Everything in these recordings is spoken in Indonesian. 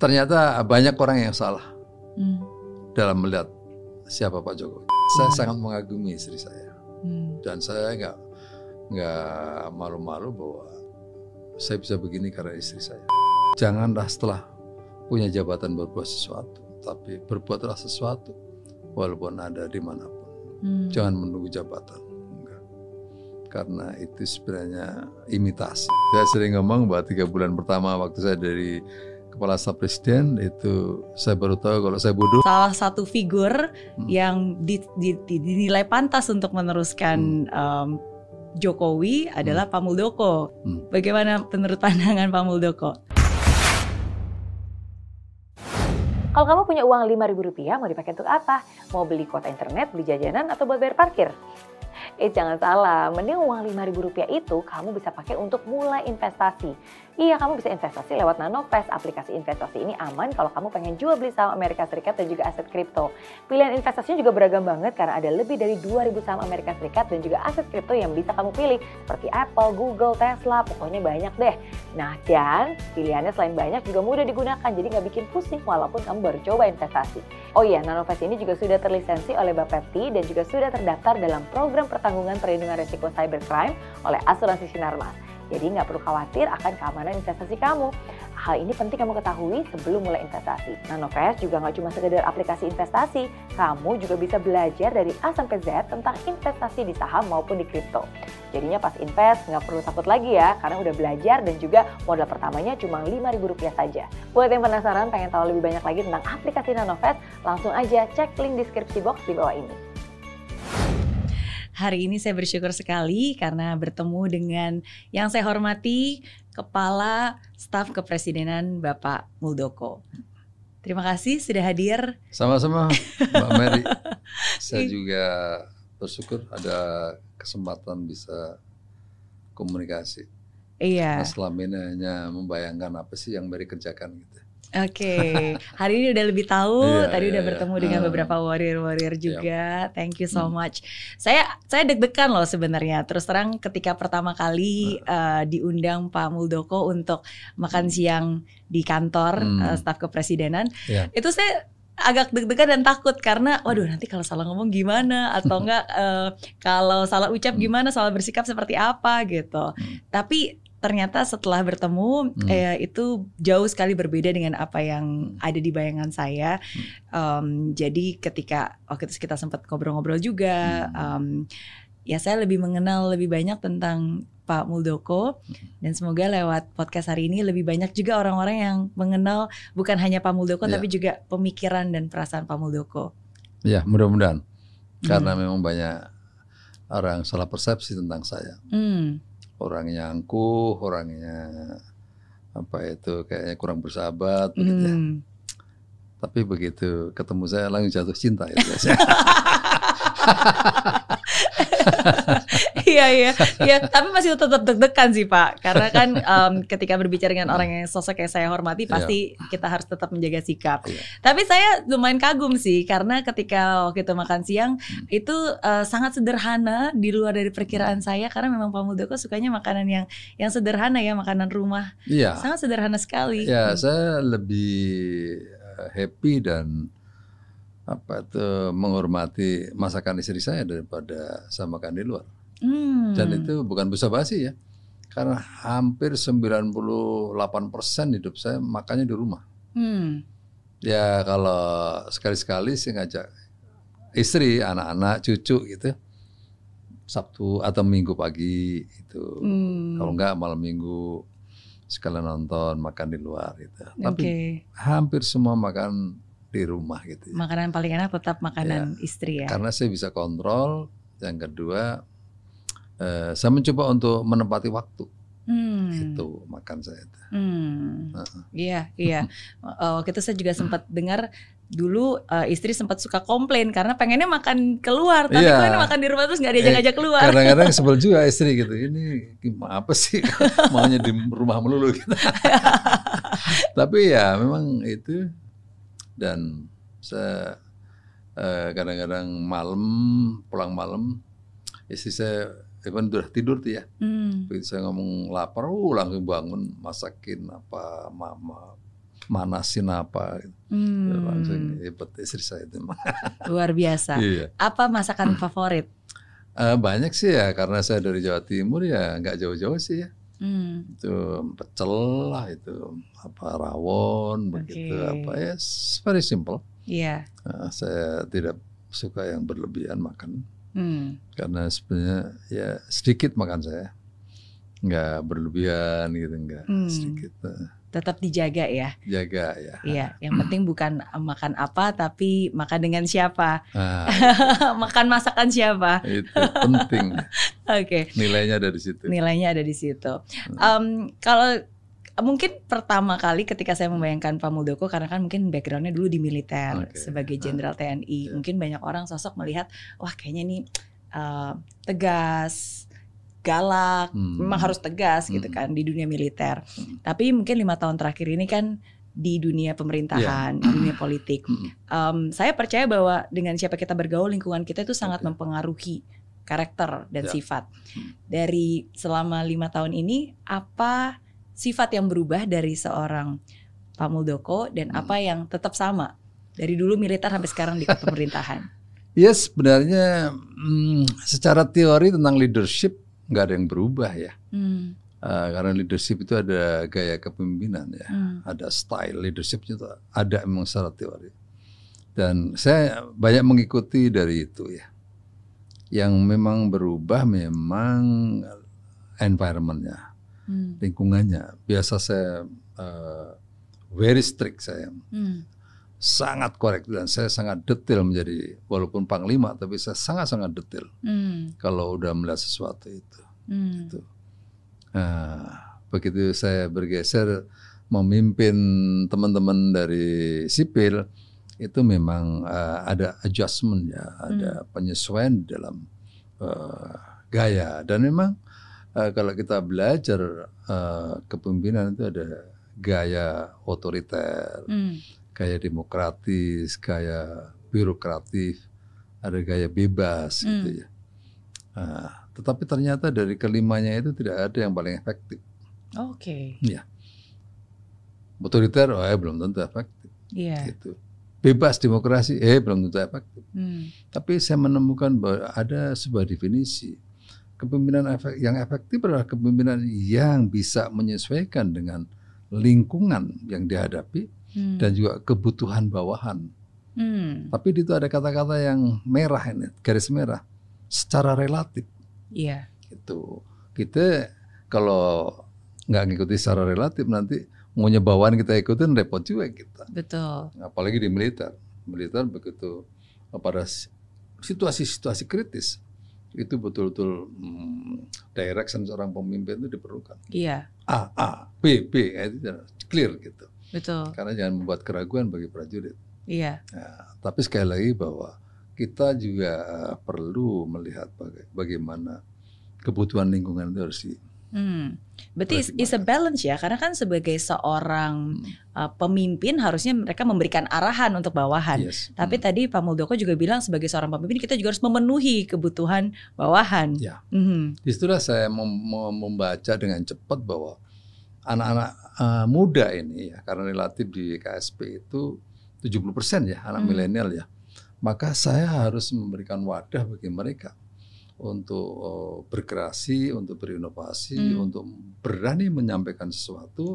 ternyata banyak orang yang salah dalam melihat siapa Pak Jokowi. Saya sangat mengagumi istri saya, dan saya nggak malu-malu bahwa saya bisa begini karena istri saya. Janganlah setelah punya jabatan berbuat sesuatu, tapi berbuatlah sesuatu walaupun ada dimanapun. Jangan menunggu jabatan, enggak. Karena itu sebenarnya imitasi. Saya sering ngomong bahwa 3 bulan pertama waktu saya dari Kepala Staf Presiden itu saya baru tahu kalau saya bodoh. Salah satu figur yang dinilai pantas untuk meneruskan Jokowi adalah Pak Muldoko. Bagaimana menurut pandangan Pak Muldoko? Kalau kamu punya uang Rp5.000, mau dipakai untuk apa? Mau beli kuota internet, beli jajanan, atau buat bayar parkir? Jangan salah, mending uang Rp5.000 itu kamu bisa pakai untuk mulai investasi. Iya, kamu bisa investasi lewat Nanovest. Aplikasi investasi ini aman kalau kamu pengen jual beli saham Amerika Serikat dan juga aset kripto. Pilihan investasinya juga beragam banget karena ada lebih dari 2.000 saham Amerika Serikat dan juga aset kripto yang bisa kamu pilih. Seperti Apple, Google, Tesla, pokoknya banyak deh. Nah, dan pilihannya selain banyak juga mudah digunakan, jadi nggak bikin pusing walaupun kamu baru coba investasi. Oh iya, Nanovest ini juga sudah terlisensi oleh Bapepti dan juga sudah terdaftar dalam program pertanggungan perlindungan risiko cybercrime oleh Asuransi Sinarmas. Jadi nggak perlu khawatir akan keamanan investasi kamu. Hal ini penting kamu ketahui sebelum mulai investasi. Nanovest juga nggak cuma sekedar aplikasi investasi, kamu juga bisa belajar dari A sampai Z tentang investasi di saham maupun di kripto. Jadinya pas invest nggak perlu takut lagi ya, karena udah belajar dan juga modal pertamanya cuma Rp5.000 saja. Buat yang penasaran pengen tahu lebih banyak lagi tentang aplikasi Nanovest, langsung aja cek link deskripsi box di bawah ini. Hari ini saya bersyukur sekali karena bertemu dengan yang saya hormati, Kepala Staf Kepresidenan Bapak Muldoko. Terima kasih sudah hadir. Sama-sama Mbak Mary. Saya juga bersyukur ada kesempatan bisa komunikasi. Iya. Nah, selama ini hanya membayangkan apa sih yang Mary kerjakan gitu. Oke, hari ini udah lebih tahu. Tadi udah bertemu dengan beberapa warrior juga. Thank you so much. Saya deg-degan loh sebenarnya. Terus terang ketika pertama kali diundang Pak Muldoko untuk makan siang di kantor staf kepresidenan, itu saya agak deg-degan dan takut karena waduh nanti kalau salah ngomong gimana atau enggak kalau salah ucap gimana, salah bersikap seperti apa gitu. Tapi ternyata setelah bertemu itu jauh sekali berbeda dengan apa yang ada di bayangan saya. Jadi ketika waktu itu kita sempat ngobrol-ngobrol juga, ya saya lebih mengenal lebih banyak tentang Pak Muldoko, dan semoga lewat podcast hari ini lebih banyak juga orang-orang yang mengenal bukan hanya Pak Muldoko tapi juga pemikiran dan perasaan Pak Muldoko. Ya, mudah-mudahan. Karena memang banyak orang salah persepsi tentang saya. Orangnya angkuh, orangnya kayaknya kurang bersahabat begitu ya. Tapi begitu ketemu saya langsung jatuh cinta ya biasanya. Iya, tapi masih tetap deg-degan sih Pak, karena kan ketika berbicara dengan orang yang sosok yang saya hormati pasti kita harus tetap menjaga sikap. Tapi saya lumayan kagum sih, karena ketika waktu itu makan siang itu sangat sederhana di luar dari perkiraan saya, karena memang Pak Muldoko sukanya makanan yang sederhana ya, makanan rumah. Sangat sederhana sekali. Ya, saya lebih happy dan menghormati masakan istri saya daripada saya makan di luar. Dan itu bukan basa-basi ya, karena hampir 98% hidup saya makannya di rumah. Ya kalau sekali-sekali sih ngajak istri, anak-anak, cucu gitu, Sabtu atau Minggu pagi itu. Kalau enggak malam Minggu sekalian nonton, makan di luar gitu. Tapi hampir semua makan di rumah gitu ya. Makanan paling enak tetap makanan istri ya. Karena saya bisa kontrol. Yang kedua, saya mencoba untuk menempati waktu. Itu makan saya. Iya. Waktu itu saya juga sempat dengar dulu istri sempat suka komplain karena pengennya makan keluar, tapi kok ini makan di rumah terus nggak diajak-ajak keluar. Kadang-kadang sebel juga istri gitu. Ini gimana apa sih maunya di rumah melulu gitu. Tapi ya memang itu. Dan saya kadang-kadang pulang malam istri saya udah tidur tuh ya. Begitu saya ngomong lapar, langsung bangun masakin apa mama manasin apa. Langsung hebat istri saya itu. Luar biasa. Iya. Apa masakan favorit? Banyak sih ya, karena saya dari Jawa Timur ya nggak jauh-jauh sih ya. Itu pecel lah, itu apa rawon, begitu apa ya, very simple. Iya. Saya tidak suka yang berlebihan makan, karena sebenarnya ya sedikit makan saya, nggak berlebihan gitu, nggak sedikit. Tetap dijaga ya. Jaga ya. Iya, yang penting bukan makan apa, tapi makan dengan siapa. Makan masakan siapa. Itu penting. Oke. Nilainya ada di situ. Nilainya ada di situ. Kalau mungkin pertama kali ketika saya membayangkan Pak Muldoko, karena kan mungkin backgroundnya dulu di militer sebagai jenderal TNI, mungkin banyak orang sosok melihat, wah kayaknya ini tegas, galak, memang harus tegas gitu kan di dunia militer. Tapi mungkin 5 tahun terakhir ini kan di dunia pemerintahan, di dunia politik. Saya percaya bahwa dengan siapa kita bergaul, lingkungan kita itu sangat mempengaruhi karakter dan sifat. Dari selama 5 tahun ini, apa sifat yang berubah dari seorang Pak Muldoko dan apa yang tetap sama dari dulu militer sampai sekarang di pemerintahan? Ya sebenarnya secara teori tentang leadership nggak ada yang berubah ya, karena leadership itu ada gaya kepemimpinan ya, ada style leadershipnya itu ada memang secara teori, dan saya banyak mengikuti dari itu ya. Yang memang berubah memang environmentnya, lingkungannya. Biasa saya very strict, saya sangat korek dan saya sangat detail menjadi, walaupun panglima tapi saya sangat detail kalau udah melihat sesuatu itu. Gitu. Nah, begitu saya bergeser memimpin teman-teman dari sipil, itu memang ada adjustment ya, ada penyesuaian dalam gaya, dan memang kalau kita belajar kepemimpinan itu ada gaya otoriter, gaya demokratis, gaya birokratif, ada gaya bebas gitu ya. Tetapi ternyata dari kelimanya itu tidak ada yang paling efektif. Oke. Ya. Otoriter, belum tentu efektif. Iya. Gitu. Bebas demokrasi, belum tentu efektif. Tapi saya menemukan bahwa ada sebuah definisi. Kepemimpinan yang efektif adalah kepemimpinan yang bisa menyesuaikan dengan lingkungan yang dihadapi dan juga kebutuhan bawahan. Tapi itu ada kata-kata yang merah ini, garis merah, secara relatif. Iya. Itu kita kalau nggak ngikuti secara relatif, nanti maunya bawaan kita ikutin repot juga kita. Betul. Apalagi di militer begitu pada situasi-situasi kritis itu betul-betul direction seorang pemimpin itu diperlukan. Iya. A, B itu clear gitu. Betul. Karena jangan membuat keraguan bagi prajurit. Iya. Nah, tapi sekali lagi bahwa kita juga perlu melihat bagaimana kebutuhan lingkungan itu harus berarti is a balance ya, karena kan sebagai seorang pemimpin harusnya mereka memberikan arahan untuk bawahan. Tapi tadi Pak Muldoko juga bilang sebagai seorang pemimpin kita juga harus memenuhi kebutuhan bawahan. Ya. Disitulah saya membaca dengan cepat bahwa anak-anak muda ini ya, karena relatif di KSP itu 70% ya anak milenial ya. Maka saya harus memberikan wadah bagi mereka untuk berkreasi, untuk berinovasi, untuk berani menyampaikan sesuatu,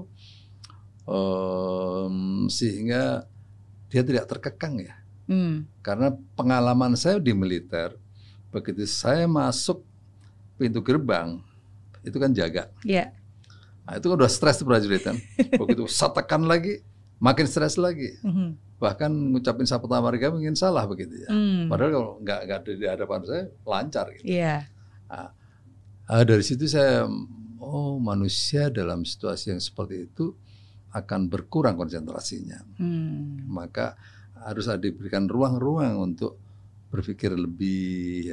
sehingga dia tidak terkekang ya. Karena pengalaman saya di militer, begitu saya masuk pintu gerbang, itu kan jaga. Yeah. Nah, itu kan udah stres prajurit kan. Begitu saya tekan lagi, makin stres lagi. Bahkan ngucapin sapa marga mungkin salah begitu ya. Padahal kalau nggak ada di hadapan saya lancar gitu. Iya. Dari situ saya manusia dalam situasi yang seperti itu akan berkurang konsentrasinya. Maka harus diberikan ruang-ruang untuk berpikir lebih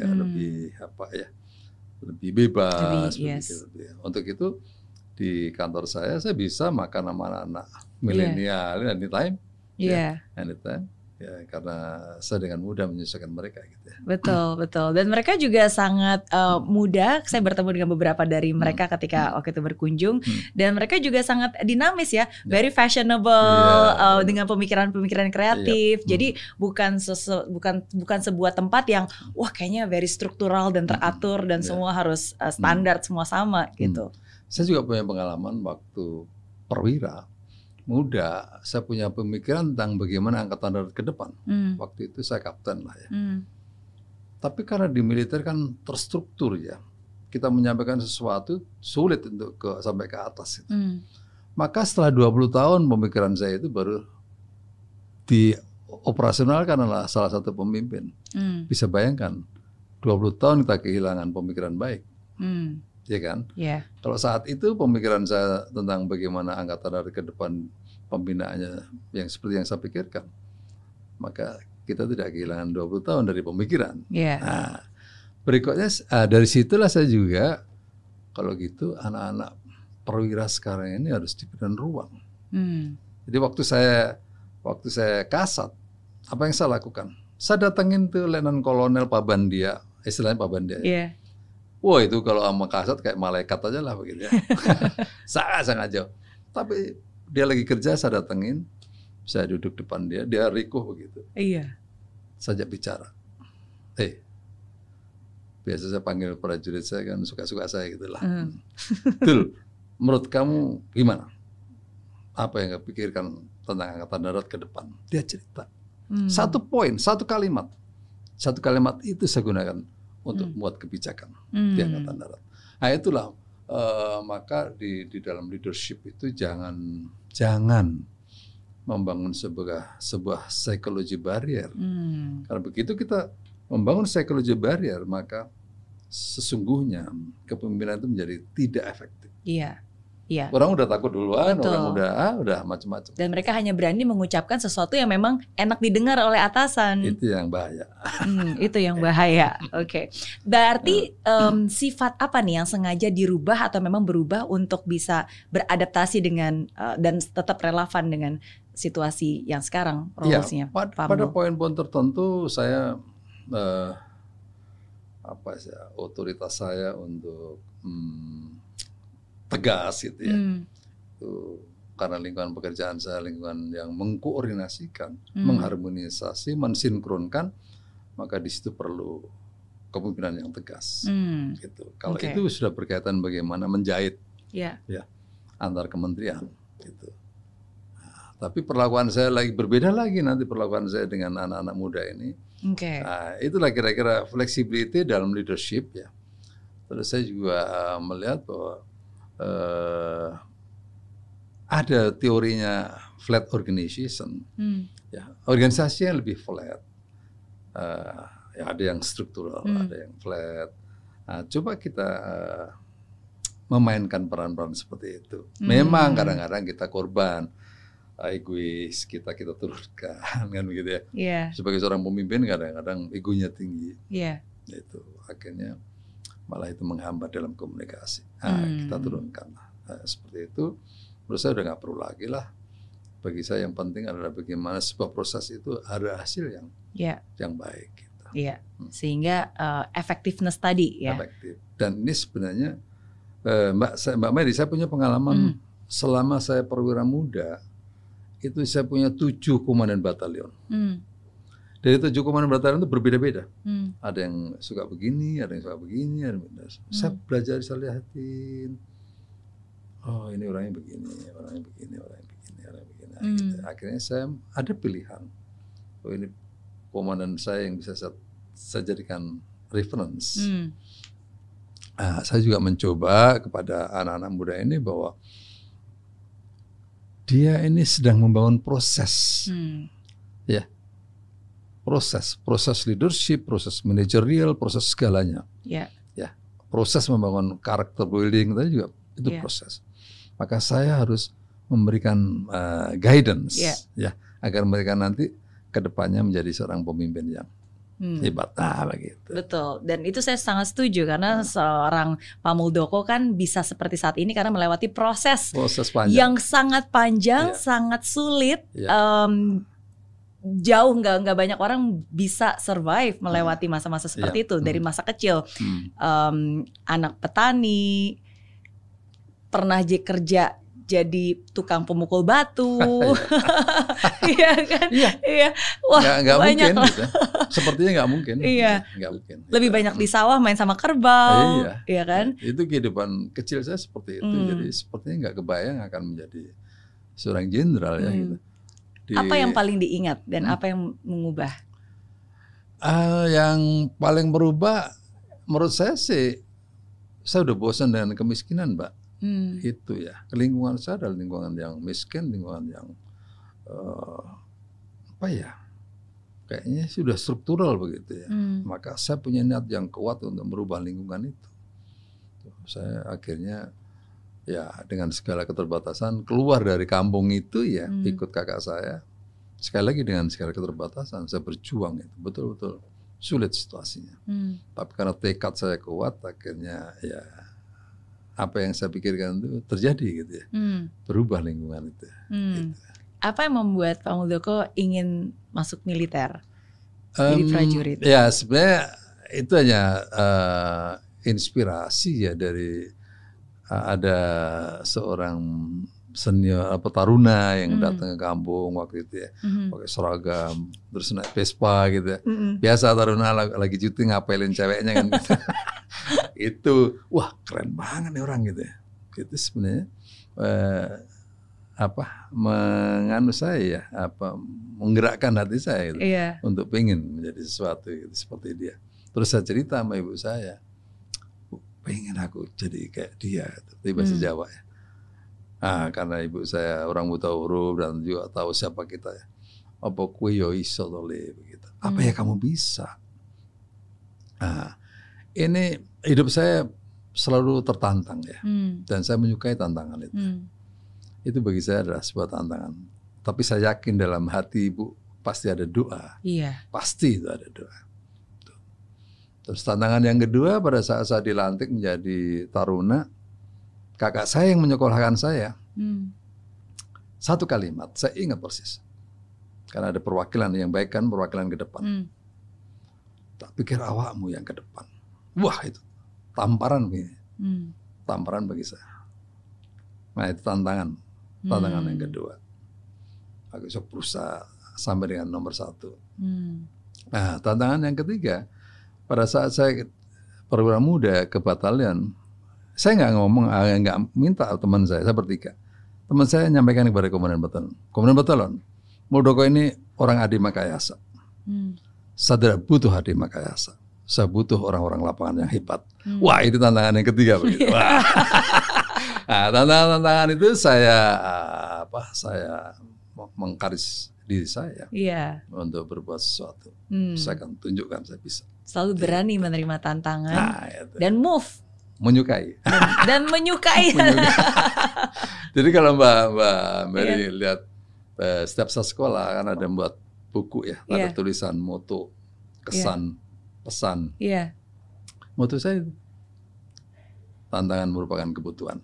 lebih bebas. Lebih. Untuk itu di kantor saya bisa makan sama anak-anak milenial anytime. Anytime. Ya, karena saya dengan mudah menyesuaikan mereka gitu ya. Betul, betul. Dan mereka juga sangat mudah. Saya bertemu dengan beberapa dari mereka ketika waktu itu berkunjung, dan mereka juga sangat dinamis ya, very fashionable, dengan pemikiran-pemikiran kreatif. Jadi bukan sebuah tempat yang wah kayaknya very struktural dan teratur dan semua harus standar, semua sama gitu. Saya juga punya pengalaman waktu perwira muda, saya punya pemikiran tentang bagaimana angkatan darat ke depan. Waktu itu saya kapten lah ya. Tapi karena di militer kan terstruktur ya, kita menyampaikan sesuatu sulit untuk sampai ke atas. Gitu. Maka setelah 20 tahun pemikiran saya itu baru dioperasionalkan oleh salah satu pemimpin. Bisa bayangkan, 20 tahun kita kehilangan pemikiran baik. Ya kan? Yeah. Kalau saat itu pemikiran saya tentang bagaimana angkatan darat ke depan pembinaannya yang seperti yang saya pikirkan, maka kita tidak kehilangan 20 tahun dari pemikiran. Yeah. Nah, berikutnya dari situlah saya juga, kalau gitu anak-anak perwira sekarang ini harus diberikan ruang. Jadi waktu saya kasat, apa yang saya lakukan? Saya datangin tuh Letnan Kolonel Pabandia, istilahnya Pabandia. Yeah. Wah itu kalau sama kasat kayak malaikat aja lah begitu ya. Sangat jauh. Tapi dia lagi kerja, saya datengin, saya duduk depan dia rikuh begitu. Iya. Saya ajak bicara. Biasa saya panggil prajurit saya kan suka-suka saya gitulah. Betul. Menurut kamu gimana? Apa yang kamu pikirkan tentang angkatan darat ke depan? Dia cerita. Satu poin, satu kalimat itu saya gunakan untuk membuat kebijakan di angkatan darat. Nah itulah maka di dalam leadership itu jangan membangun sebuah psychology barrier. Karena begitu kita membangun psychology barrier, maka sesungguhnya kepemimpinan itu menjadi tidak efektif. Iya. Iya. Orang udah takut duluan, betul. Orang udah macam-macam. Dan mereka hanya berani mengucapkan sesuatu yang memang enak didengar oleh atasan. Itu yang bahaya. Itu yang bahaya. Oke. Berarti sifat apa nih yang sengaja dirubah atau memang berubah untuk bisa beradaptasi dengan dan tetap relevan dengan situasi yang sekarang rolesnya? Pada poin-poin tertentu saya otoritas saya untuk tegas gitu ya. Itu karena lingkungan pekerjaan saya lingkungan yang mengkoordinasikan, mengharmonisasi, mensinkronkan, maka di situ perlu kepemimpinan yang tegas. Gitu. Kalau itu sudah berkaitan bagaimana menjahit ya antar kementerian gitu. Nah, tapi perlakuan saya berbeda lagi nanti perlakuan saya dengan anak-anak muda ini. Nah, itulah kira-kira flexibility dalam leadership ya. Terus saya juga melihat bahwa ada teorinya flat organization, ya organisasi yang lebih flat, ya ada yang struktural, ada yang flat. Nah, coba kita memainkan peran-peran seperti itu. Memang kadang-kadang kita korban, egois kita turunkan kan begitu ya. Yeah. Sebagai seorang pemimpin kadang-kadang egonya tinggi. Yeah. Itu akhirnya malah itu menghambat dalam komunikasi. Nah, kita turunkan. Nah, seperti itu, menurut saya udah nggak perlu lagi lah. Bagi saya yang penting adalah bagaimana sebuah proses itu ada hasil yang baik. Gitu. Iya. Sehingga effectiveness tadi ya. Efektif. Dan ini sebenarnya Mbak Mary, saya punya pengalaman selama saya perwira muda itu saya punya 7 komandan batalion. Dari 7 komandan batalion itu berbeda-beda. Ada yang suka begini, ada yang suka begini, ada yang begini. Saya belajar, saya lihatin. Oh ini orangnya begini, orangnya begini, orangnya begini, orangnya begini. Nah, gitu. Akhirnya saya ada pilihan. Oh ini komandan saya yang bisa saya jadikan reference. Nah, saya juga mencoba kepada anak-anak muda ini bahwa dia ini sedang membangun proses. Ya. Proses leadership, proses manajerial, proses segalanya. Ya, proses membangun karakter building tadi juga itu proses. Maka saya harus memberikan guidance, ya, agar mereka nanti kedepannya menjadi seorang pemimpin yang hebat, begitu. Betul, dan itu saya sangat setuju karena seorang Pak Muldoko kan bisa seperti saat ini karena melewati proses panjang. Yang sangat panjang, sangat sulit. jauh nggak banyak orang bisa survive melewati masa-masa seperti itu dari masa kecil. Anak petani, pernah kerja jadi tukang pemukul batu, iya kan? Iya, wah nggak banyak mungkin, lah. gitu. Sepertinya nggak mungkin. Iya, nggak mungkin. Lebih banyak di sawah main sama kerbau, iya kan? Itu kehidupan kecil saya seperti itu, jadi sepertinya nggak kebayang akan menjadi seorang jenderal ya. Gitu. Apa yang paling diingat dan apa yang mengubah? Yang paling berubah, menurut saya sih, saya udah bosan dengan kemiskinan, Mbak. Itu ya, lingkungan saya adalah lingkungan yang miskin, lingkungan yang kayaknya sudah struktural begitu ya. Maka saya punya niat yang kuat untuk merubah lingkungan itu. Saya akhirnya ya dengan segala keterbatasan keluar dari kampung itu ya, ikut kakak saya. Sekali lagi dengan segala keterbatasan saya berjuang itu, betul-betul sulit situasinya. Tapi karena tekad saya kuat, akhirnya ya apa yang saya pikirkan itu terjadi gitu ya, berubah lingkungan itu. Gitu. Apa yang membuat Pak Muldoko ingin masuk militer, jadi prajurit? Ya sebenarnya itu hanya inspirasi ya dari ada seorang senior taruna yang datang ke kampung waktu itu ya, pakai seragam terus naik Vespa gitu ya. Biasa taruna lagi cuti ngapelin ceweknya kan gitu. Itu wah keren banget nih orang gitu ya. Itu sebenarnya menganu saya ya, menggerakkan hati saya gitu, untuk pengen menjadi sesuatu gitu, seperti dia. Terus saya cerita sama ibu saya, pengen aku jadi kayak dia, di bahasa Jawa ya. Karena ibu saya orang buta huruf dan juga tahu siapa kita ya. Apa kue yo iso begitu. Apa ya kamu bisa? Ini hidup saya selalu tertantang ya, dan saya menyukai tantangan itu. Itu bagi saya adalah sebuah tantangan. Tapi saya yakin dalam hati ibu pasti ada doa. Pasti itu ada doa. Terus tantangan yang kedua, pada saat saya dilantik menjadi taruna, kakak saya yang menyekolahkan saya, satu kalimat, saya ingat persis. Karena ada perwakilan yang baik kan, perwakilan ke depan. Tak pikir awakmu yang ke depan. Wah itu tamparan begini. Tamparan bagi saya. Nah itu tantangan yang kedua. Aku bisa berusaha sampai dengan nomor 1. Nah tantangan yang ketiga, pada saat saya perwira muda ke batalion, saya nggak minta teman saya bertiga. Teman saya nyampaikan kepada komandan batalion, Muldoko ini orang Adi Makayasa. Saya tidak butuh Adi Makayasa. Saya butuh orang-orang lapangan yang hebat. Wah itu tantangan yang ketiga begitu. Nah, tantangan itu saya mengkaris diri saya untuk berbuat sesuatu. Saya akan tunjukkan saya bisa. Selalu berani menerima tantangan dan move. Menyukai. Dan menyukai. Jadi kalau Mbak Mary lihat setiap saya sekolah kan ada membuat buku ya, ada tulisan moto, kesan, pesan. Moto saya tantangan merupakan kebutuhan.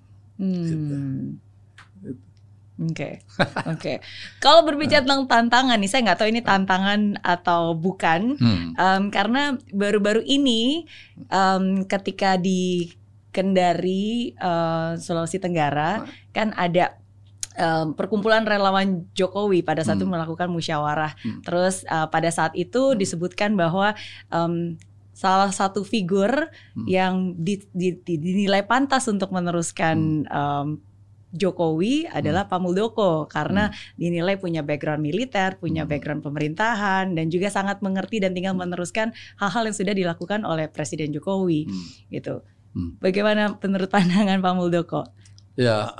Oke. Kalau berbicara tentang tantangan nih, saya nggak tahu ini tantangan atau bukan, karena baru-baru ini ketika di Kendari, Sulawesi Tenggara, kan ada perkumpulan relawan Jokowi pada saat itu melakukan musyawarah. Terus pada saat itu disebutkan bahwa salah satu figur yang dinilai pantas untuk meneruskan Jokowi adalah Pak Muldoko, karena dinilai punya background militer, punya background pemerintahan, dan juga sangat mengerti dan tinggal meneruskan hal-hal yang sudah dilakukan oleh Presiden Jokowi, gitu. Bagaimana menurut pandangan Pak Muldoko? Ya,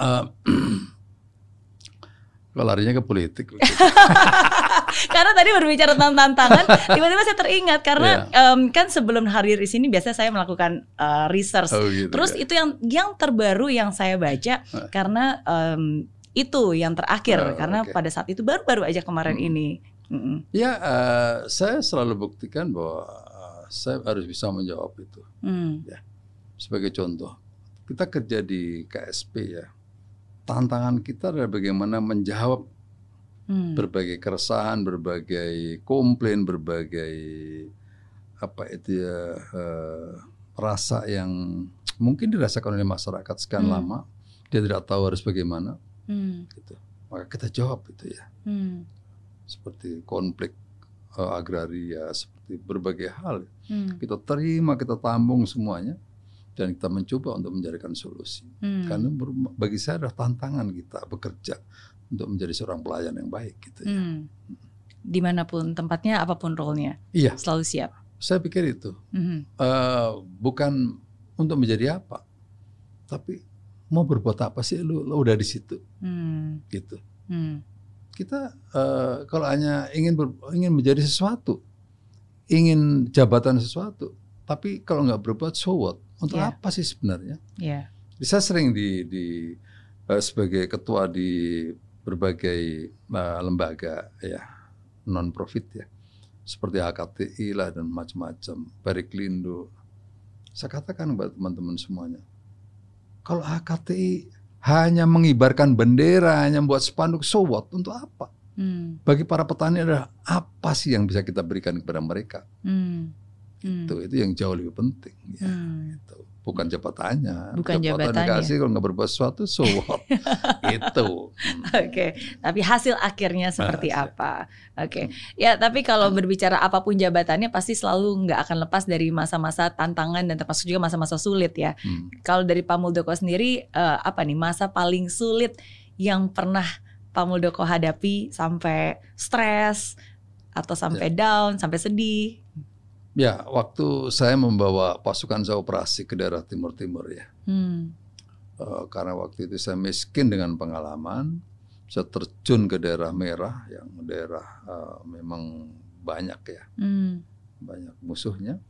kalau larinya ke politik. Karena tadi berbicara tentang tantangan, tiba-tiba saya teringat karena kan sebelum hadir di sini biasanya saya melakukan research. Gitu, terus itu yang terbaru yang saya baca karena itu yang terakhir karena pada saat itu baru-baru aja kemarin ini. Ya, saya selalu buktikan bahwa saya harus bisa menjawab itu. Ya, sebagai contoh, kita kerja di KSP ya. Tantangan kita adalah bagaimana menjawab berbagai keresahan, berbagai komplain, berbagai rasa yang mungkin dirasakan oleh masyarakat sekian lama, dia tidak tahu harus bagaimana, gitu. Maka kita jawab itu ya, seperti konflik agraria, seperti berbagai hal, kita terima, kita tampung semuanya, dan kita mencoba untuk mencarikan solusi. Karena bagi saya adalah tantangan kita bekerja untuk menjadi seorang pelayan yang baik, gitu ya. Dimanapun tempatnya, apapun role-nya, selalu siap. Saya pikir itu bukan untuk menjadi apa, tapi mau berbuat apa sih, lu udah di situ, gitu. Kita kalau hanya ingin menjadi sesuatu, ingin jabatan sesuatu, tapi kalau nggak berbuat, so what? Untuk apa sih sebenarnya? Saya sering sebagai ketua di berbagai lembaga ya non profit ya, seperti HKTI lah dan macam-macam, Periklindo. Saya katakan kepada teman-teman semuanya, kalau HKTI hanya mengibarkan bendera, hanya membuat spanduk, so what? Untuk apa? Bagi para petani adalah apa sih yang bisa kita berikan kepada mereka? Itu yang jauh lebih penting. Ya, itu. Bukan jabatannya. Jabatan dikasih kalau nggak berbuat sesuatu, so what? Itu. Oke, tapi hasil akhirnya seperti apa? Oke, ya tapi kalau berbicara apapun jabatannya pasti selalu nggak akan lepas dari masa-masa tantangan dan termasuk juga masa-masa sulit ya. Kalau dari Pak Muldoko sendiri, apa nih masa paling sulit yang pernah Pak Muldoko hadapi sampai stres atau sampai down, sampai sedih? Ya, waktu saya membawa pasukan saya operasi ke daerah Timur-Timur ya. Karena waktu itu saya miskin dengan pengalaman, saya terjun ke daerah merah, yang daerah memang banyak ya, banyak musuhnya.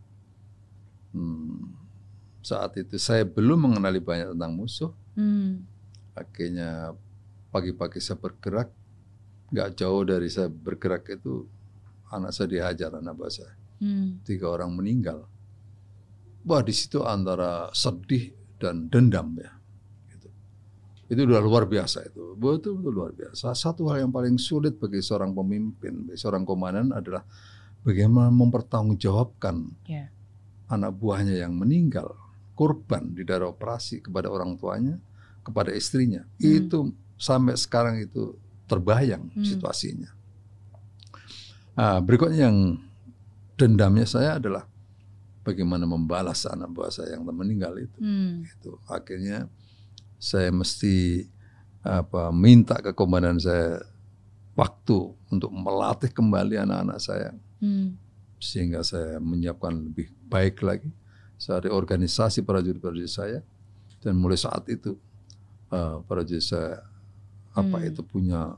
Saat itu saya belum mengenali banyak tentang musuh. Akhirnya pagi-pagi saya bergerak, nggak jauh dari saya bergerak itu anak saya dihajar, anak buah saya. 3 orang meninggal. Wah, di situ antara sedih dan dendam ya. Gitu. Itu udah luar biasa itu. Betul luar biasa. Satu hal yang paling sulit bagi seorang pemimpin, bagi seorang komandan adalah bagaimana mempertanggungjawabkan anak buahnya yang meninggal, korban di daerah operasi, kepada orang tuanya, kepada istrinya. Itu sampai sekarang itu terbayang situasinya. Berikutnya yang dendamnya saya adalah bagaimana membalas anak buah saya yang meninggal itu. Itu akhirnya saya mesti minta ke komandan saya waktu untuk melatih kembali anak-anak saya, sehingga saya menyiapkan lebih baik lagi. Saya reorganisasi prajurit-prajurit saya, dan mulai saat itu prajurit saya itu punya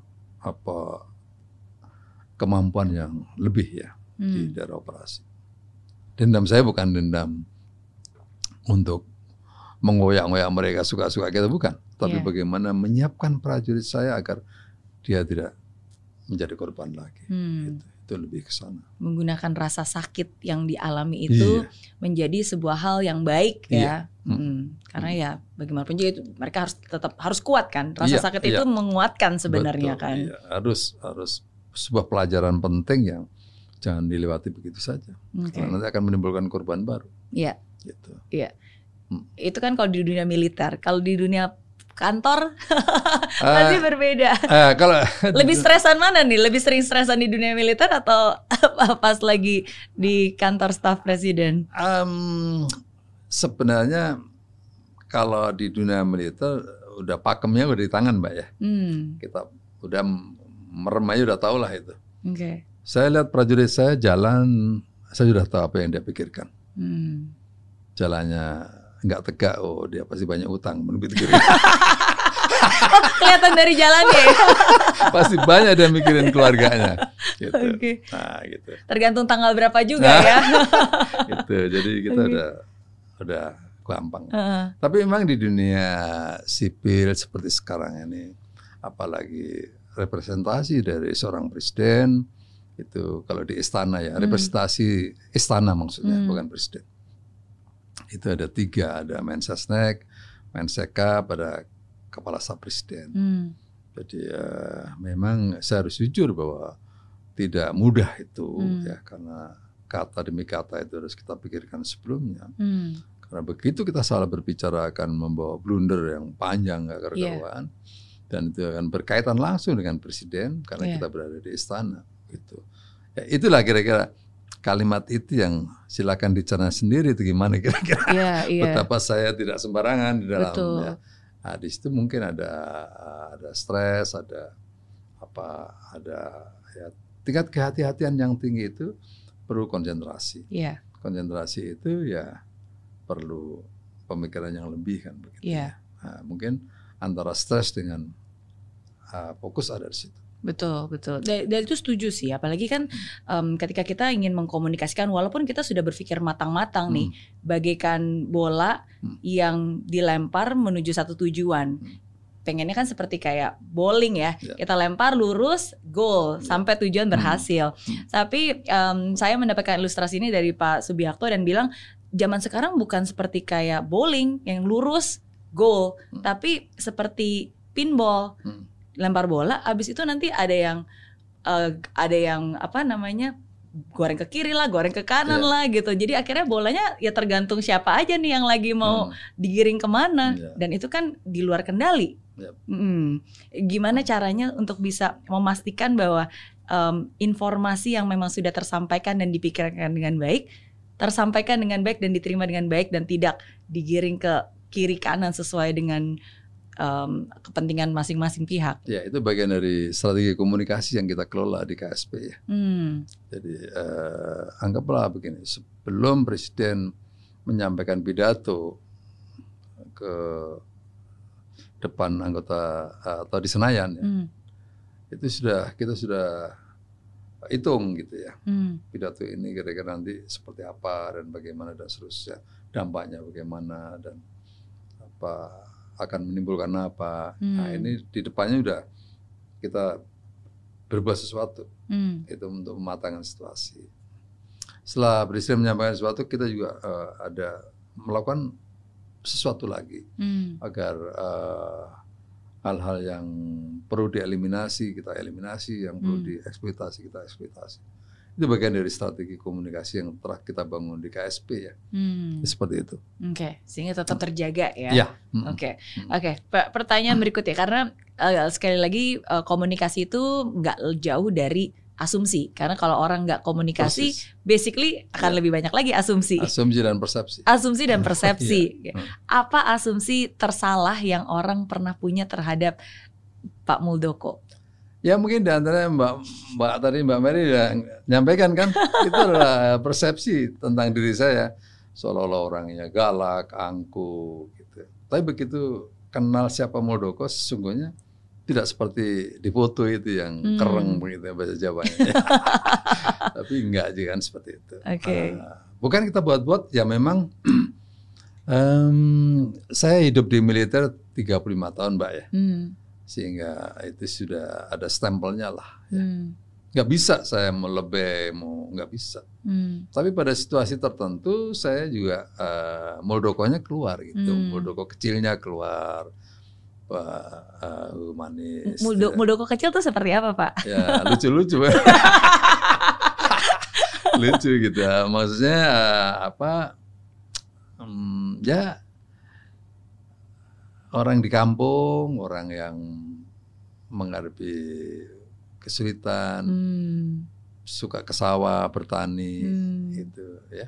kemampuan yang lebih ya di daerah operasi. Dendam saya bukan dendam untuk mengoyak-ngoyak mereka suka-suka kita, bukan. Tapi bagaimana menyiapkan prajurit saya agar dia tidak menjadi korban lagi. Itu lebih ke sana. Menggunakan rasa sakit yang dialami itu menjadi sebuah hal yang baik ya. Karena ya bagaimanapun juga itu mereka harus kuat kan. Rasa sakit itu menguatkan sebenarnya. Betul, kan. Harus sebuah pelajaran penting yang jangan dilewati begitu saja, karena nanti akan menimbulkan korban baru. Iya. Gitu. Iya. Itu kan kalau di dunia militer. Kalau di dunia kantor pasti berbeda. Kalau lebih stresan mana nih? Lebih sering stresan di dunia militer atau pas lagi di kantor staf presiden? Sebenarnya kalau di dunia militer udah pakemnya udah di tangan, Mbak ya. Kita udah merem aja udah tahu lah itu. Saya lihat prajurit saya jalan, saya sudah tahu apa yang dia pikirkan. Jalannya nggak tegak, oh dia pasti banyak utang. Kelihatan dari jalannya ya? Pasti banyak dia mikirin keluarganya. Gitu. Nah, gitu. Tergantung tanggal berapa juga ya. Gitu. Jadi kita udah gampang. Tapi memang di dunia sipil seperti sekarang ini, apalagi representasi dari seorang presiden, itu kalau di istana ya, representasi istana maksudnya, bukan presiden. Itu ada 3, ada Mensesnek, Mensekap, ada Kepala Staf Presiden. Jadi memang saya harus jujur bahwa tidak mudah itu ya, karena kata demi kata itu harus kita pikirkan sebelumnya. Karena begitu kita salah berbicara akan membawa blunder yang panjang gak karu-karuan, dan itu akan berkaitan langsung dengan presiden karena kita berada di istana gitu. Ya, itulah kira-kira kalimat itu yang silakan dicerna sendiri itu gimana kira-kira. Betapa saya tidak sembarangan di dalamnya. Nah, di situ mungkin ada stres, ada ya tingkat kehati-hatian yang tinggi itu perlu konsentrasi. Konsentrasi itu ya perlu pemikiran yang lebih kan begitu. Nah, mungkin antara stres dengan fokus ada di situ. Betul. Dan itu setuju sih, apalagi kan ketika kita ingin mengkomunikasikan, walaupun kita sudah berpikir matang-matang nih, bagaikan bola yang dilempar menuju satu tujuan. Pengennya kan seperti kayak bowling ya, kita lempar lurus, gol, sampai tujuan berhasil. Tapi saya mendapatkan ilustrasi ini dari Pak Subiakto dan bilang, zaman sekarang bukan seperti kayak bowling yang lurus, gol, tapi seperti pinball. Lempar bola, abis itu nanti ada yang goreng ke kiri lah, goreng ke kanan lah gitu. Jadi akhirnya bolanya ya tergantung siapa aja nih yang lagi mau digiring kemana, dan itu kan di luar kendali. Gimana caranya untuk bisa memastikan bahwa informasi yang memang sudah tersampaikan dan dipikirkan dengan baik, tersampaikan dengan baik dan diterima dengan baik dan tidak digiring ke kiri kanan sesuai dengan kepentingan masing-masing pihak. Ya, itu bagian dari strategi komunikasi yang kita kelola di KSP ya. Jadi anggaplah begini, sebelum presiden menyampaikan pidato ke depan anggota atau di Senayan ya, itu kita sudah hitung gitu ya. Pidato ini kira-kira nanti seperti apa dan bagaimana dan seterusnya, dampaknya bagaimana dan apa akan menimbulkan apa. Nah, ini di depannya udah kita berbuat sesuatu itu untuk mematangkan situasi. Setelah presiden menyampaikan sesuatu, kita juga ada melakukan sesuatu lagi agar hal-hal yang perlu dieliminasi kita eliminasi, yang perlu dieksploitasi kita eksploitasi. Itu bagian dari strategi komunikasi yang telah kita bangun di KSP ya. Seperti itu. Sehingga tetap terjaga ya. Oke. Pertanyaan berikutnya, karena sekali lagi komunikasi itu nggak jauh dari asumsi. Karena kalau orang nggak komunikasi, basically akan lebih banyak lagi asumsi. Asumsi dan persepsi. Asumsi dan persepsi. Apa asumsi tersalah yang orang pernah punya terhadap Pak Muldoko? Ya mungkin di antaranya Mbak Mary udah nyampaikan kan, itu adalah persepsi tentang diri saya seolah-olah orangnya galak, angkuh gitu. Tapi begitu kenal siapa Muldoko, sesungguhnya tidak seperti di foto itu yang kereng begitu bahasa Jawanya. Tapi enggak juga kan seperti itu. Bukan kita buat-buat, ya memang saya hidup di militer 35 tahun Mbak ya. Sehingga itu sudah ada stempelnya lah ya. Nggak bisa saya mau lebih, nggak bisa. Tapi pada situasi tertentu saya juga Muldokonya keluar gitu. Muldoko kecilnya keluar, manis. Muldoko kecil tuh seperti apa Pak? Ya lucu-lucu. Lucu gitu. Maksudnya ya orang di kampung, orang yang menghadapi kesulitan, suka ke sawah, bertani, gitu ya.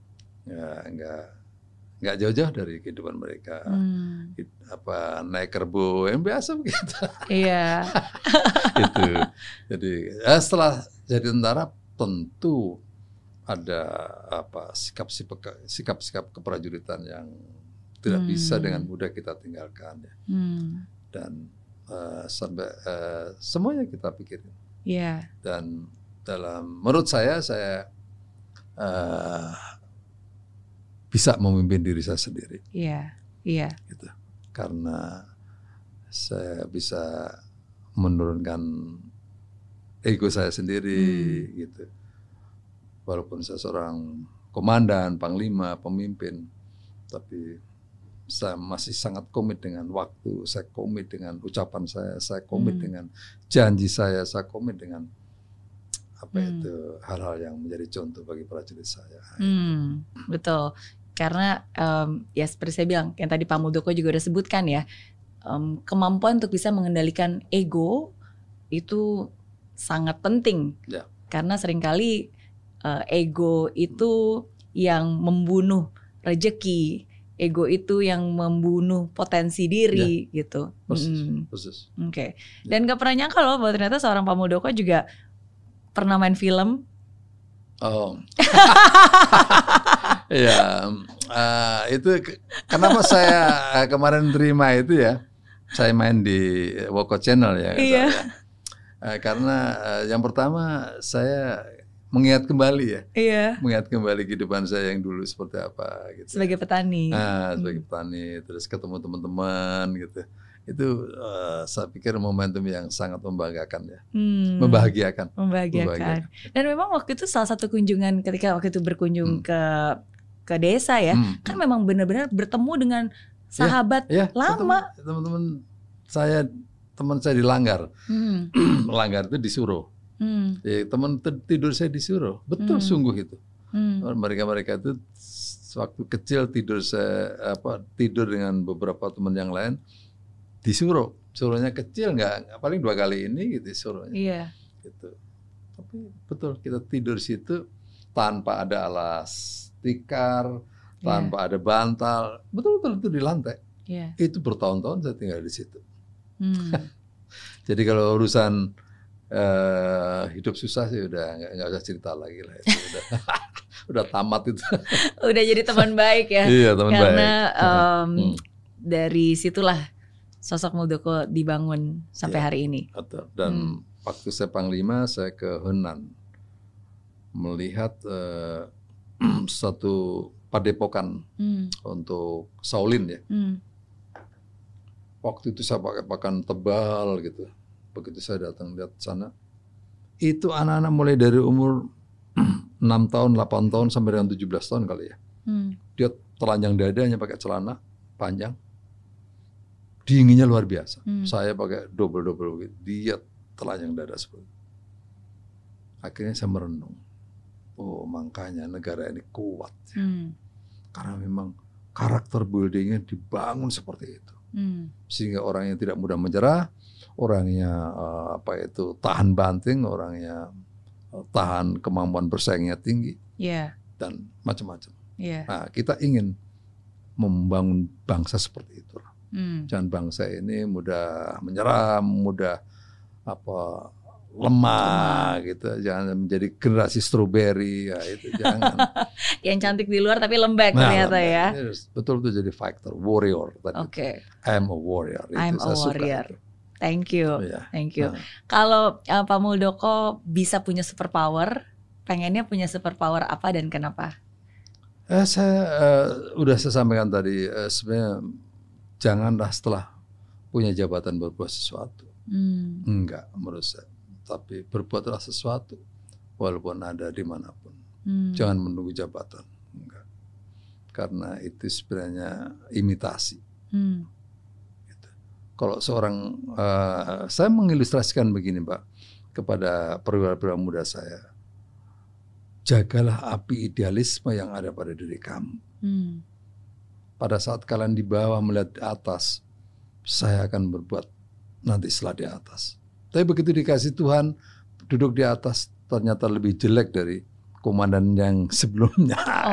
Nggak jauh-jauh dari kehidupan mereka. Naik kerbau yang biasa begitu. Iya. Itu. Jadi setelah jadi tentara tentu ada sikap-sikap keprajuritan yang tidak bisa dengan mudah kita tinggalkan ya. Dan sampai semuanya kita pikirin. Dan menurut saya bisa memimpin diri saya sendiri. Gitu. Karena saya bisa menurunkan ego saya sendiri gitu. Walaupun saya seorang komandan, panglima, pemimpin, tapi Saya masih sangat komit dengan waktu, saya komit dengan ucapan saya komit dengan janji saya komit dengan itu hal-hal yang menjadi contoh bagi prajurit saya. Betul, karena ya seperti saya bilang, yang tadi Pak Muldoko juga udah sebutkan ya, kemampuan untuk bisa mengendalikan ego itu sangat penting, karena seringkali ego itu yang membunuh rejeki. Ego itu yang membunuh potensi diri gitu. Persis. Oke. Dan gak pernah nyangka loh bahwa ternyata seorang Pak Muldoko juga pernah main film. Oh. Ya, itu kenapa saya kemarin terima itu ya. Saya main di Woko Channel ya. Iya. Karena yang pertama saya mengingat kembali ya. Iya. Mengingat kembali kehidupan saya yang dulu seperti apa gitu. Sebagai petani. Sebagai petani, terus ketemu teman-teman gitu. Itu saya pikir momentum yang sangat membanggakan ya. Membahagiakan. Dan memang waktu itu salah satu kunjungan ketika waktu itu berkunjung ke desa ya, kan memang benar-benar bertemu dengan sahabat lama. Teman saya di Langgar. Langgar itu disuruh. Ya, teman tidur saya disuruh, betul sungguh itu. Mereka itu waktu kecil tidur dengan beberapa teman yang lain suruhnya kecil nggak paling 2 kali ini gitu suruhnya. Iya. Gitu. Tapi betul kita tidur situ tanpa ada alas tikar, tanpa ada bantal, betul-betul itu di lantai. Itu bertahun-tahun saya tinggal di situ. Jadi kalau urusan hidup susah sih udah nggak usah cerita lagi lah itu udah tamat itu. Udah jadi teman baik ya. Iya, teman baik. Karena dari situlah sosok Muldoko dibangun sampai hari ini. Betul. Dan waktu saya Panglima saya ke Henan melihat satu padepokan untuk Shaolin ya. Waktu itu saya pakai pakaian tebal gitu. Begitu saya datang lihat sana, itu anak-anak mulai dari umur 6 tahun, 8 tahun sampai dengan 17 tahun kali ya. Dia telanjang dadanya pakai celana panjang. Dinginnya luar biasa. Saya pakai double gitu. Dia telanjang dada seperti itu. Akhirnya saya merenung. Oh, makanya negara ini kuat ya. Karena memang karakter buildingnya dibangun seperti itu. Sehingga orangnya tidak mudah menyerah, orangnya tahan banting, orangnya tahan kemampuan bersaingnya tinggi, dan macam-macam. Nah, kita ingin membangun bangsa seperti itu. Jangan bangsa ini mudah menyerah, mudah lemah gitu, jangan menjadi generasi stroberi ya, itu jangan. Yang cantik di luar tapi lembek ternyata ya. Betul-betul jadi fighter, warrior. Oke. I'm a warrior. I'm a warrior. Thank you. Thank you. Kalau Pak Muldoko bisa punya superpower, pengennya punya superpower apa dan kenapa? Saya sampaikan tadi, sebenarnya janganlah setelah punya jabatan berbuat sesuatu. Enggak, menurut saya. Tapi berbuatlah sesuatu walaupun ada dimanapun. Jangan menunggu jabatan. Enggak. Karena itu sebenarnya imitasi. Gitu. Kalau seorang, saya mengilustrasikan begini Pak, kepada perwira-perwira muda saya. Jagalah api idealisme yang ada pada diri kamu. Pada saat kalian di bawah melihat di atas, saya akan berbuat nanti setelah di atas. Tapi begitu dikasih Tuhan duduk di atas ternyata lebih jelek dari komandan yang sebelumnya.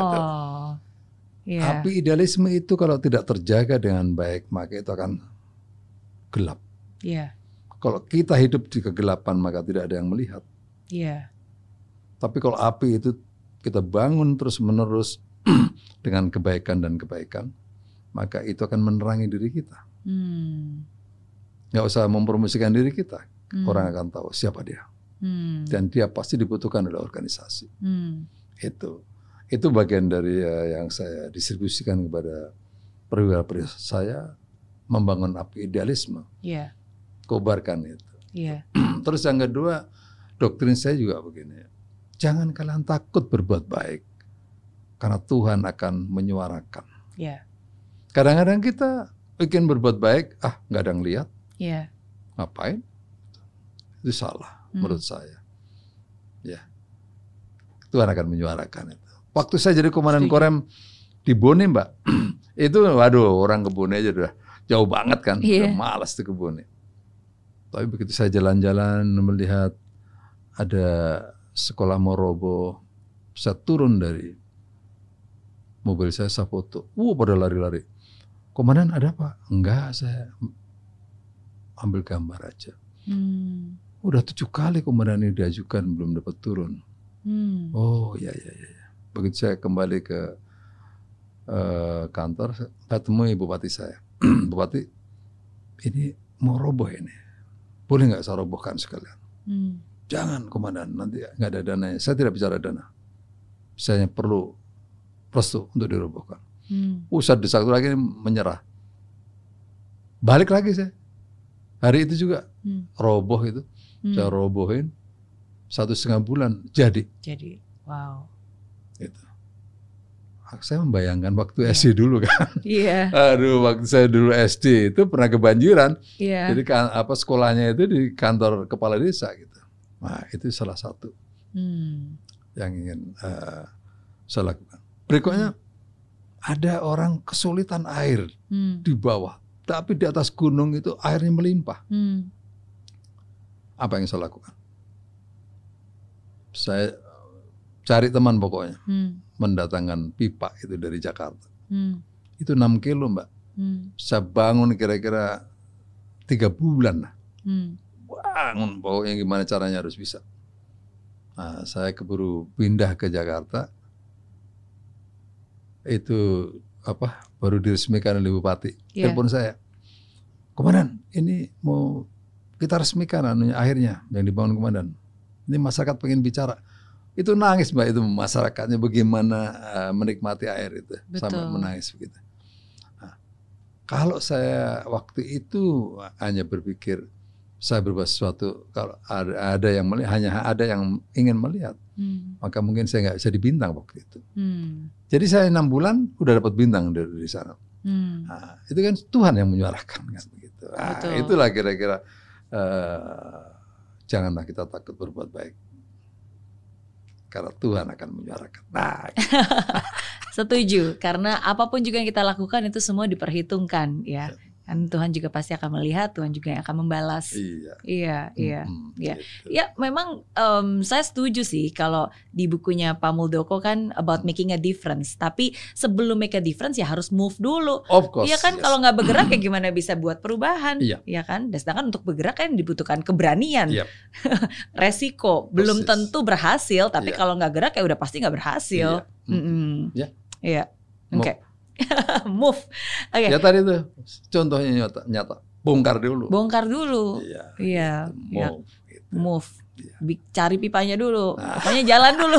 Api idealisme itu kalau tidak terjaga dengan baik maka itu akan gelap. Kalau kita hidup di kegelapan maka tidak ada yang melihat. Tapi kalau api itu kita bangun terus-menerus dengan kebaikan dan kebaikan, maka itu akan menerangi diri kita. Nggak usah mempromosikan diri kita, orang akan tahu siapa dia. Dan dia pasti dibutuhkan oleh organisasi. Itu bagian dari yang saya distribusikan kepada perwira-perwira saya, membangun api idealisme. Kobarkan itu. Terus yang kedua, doktrin saya juga begini. Jangan kalian takut berbuat baik, karena Tuhan akan menyuarakan. Kadang-kadang kita ingin berbuat baik, nggak ada yang lihat, ngapain? Itu salah menurut saya. Ya, Tuhan akan menyuarakan itu. Waktu saya jadi komandan Korem di Bone, Mbak, itu waduh orang ke Bone aja udah jauh banget kan, udah malas tuh ke Bone. Tapi begitu saya jalan-jalan melihat ada sekolah mau roboh, saya turun dari mobil saya foto. Pada lari-lari. Komandan ada apa? Enggak, saya ambil gambar aja. Udah 7 kali komandan ini diajukan belum dapat turun. Oh ya. Begitu saya kembali ke kantor, saya temui bupati saya. Bupati, ini mau roboh ini. Boleh nggak saya robohkan sekalian? Jangan komandan, nanti nggak ada dananya. Saya tidak bicara dana. Saya perlu restu untuk dirobohkan. Saya desak lagi menyerah. Balik lagi saya. Hari itu juga roboh itu. Saya robohin 1,5 bulan jadi. Wow. Itu. Saya membayangkan waktu SD dulu kan. Aduh, waktu saya dulu SD itu pernah kebanjiran. Jadi sekolahnya itu di kantor kepala desa gitu. Nah, itu salah satu yang ingin saya lakukan. Berikutnya ada orang kesulitan air di bawah, tapi di atas gunung itu airnya melimpah. Apa yang saya lakukan? Saya cari teman pokoknya, mendatangkan pipa itu dari Jakarta. Itu 6 kilo, Mbak. Saya bangun kira-kira 3 bulan lah. Bangun pokoknya gimana caranya harus bisa. Nah, saya keburu pindah ke Jakarta. Itu baru diresmikan oleh bupati. Telepon saya, komandan, ini mau kita resmikan akhirnya yang dibangun komandan. Ini masyarakat pengen bicara. Itu nangis, Mbak, itu masyarakatnya bagaimana menikmati air itu. Betul. Sampai menangis begitu. Nah, kalau saya waktu itu hanya berpikir saya berbuat sesuatu, kalau ada yang melihat, hanya ada yang ingin melihat, maka mungkin saya nggak bisa dibintang waktu itu. Jadi saya 6 bulan udah dapat bintang dari sana. Nah, itu kan Tuhan yang menyuarakan kan begitu. Nah, itulah kira-kira janganlah kita takut berbuat baik, karena Tuhan akan menyuarakan. Nah, gitu. Setuju, karena apapun juga yang kita lakukan itu semua diperhitungkan ya. Kan Tuhan juga pasti akan melihat, Tuhan juga yang akan membalas. Iya. Ya, memang saya setuju sih kalau di bukunya Pak Muldoko kan about making a difference. Tapi sebelum make a difference ya harus move dulu. Of course. Iya kan, kalau nggak bergerak ya gimana bisa buat perubahan? Iya kan. Dan sedangkan untuk bergerak kan dibutuhkan keberanian, resiko. Belum tentu berhasil, tapi kalau nggak gerak ya udah pasti nggak berhasil. Iya. Oke. Move. Ya tadi tuh contohnya nyata. Bongkar dulu. Iya. Move. Cari pipanya dulu. Pokoknya jalan dulu.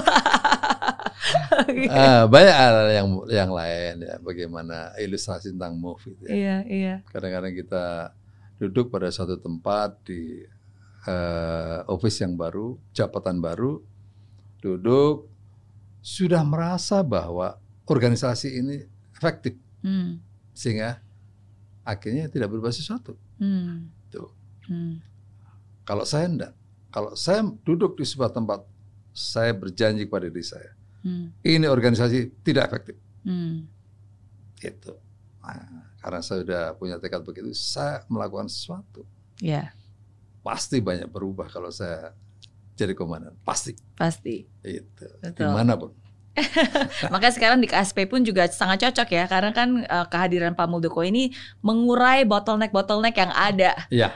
Banyak hal yang lain ya. Bagaimana ilustrasi tentang move itu ya. Iya. Kadang-kadang kita duduk pada suatu tempat di office yang baru, jabatan baru, duduk sudah merasa bahwa organisasi ini efektif, sehingga akhirnya tidak berubah sesuatu. Tuh. Kalau saya enggak, kalau saya duduk di sebuah tempat, saya berjanji kepada diri saya, ini organisasi tidak efektif. Gitu. Nah, karena saya sudah punya tekad begitu, saya melakukan sesuatu. Pasti banyak berubah kalau saya jadi komandan. Pasti. Itu. Dimanapun. Makanya sekarang di KSP pun juga sangat cocok ya, karena kan kehadiran Pak Muldoko ini mengurai bottleneck yang ada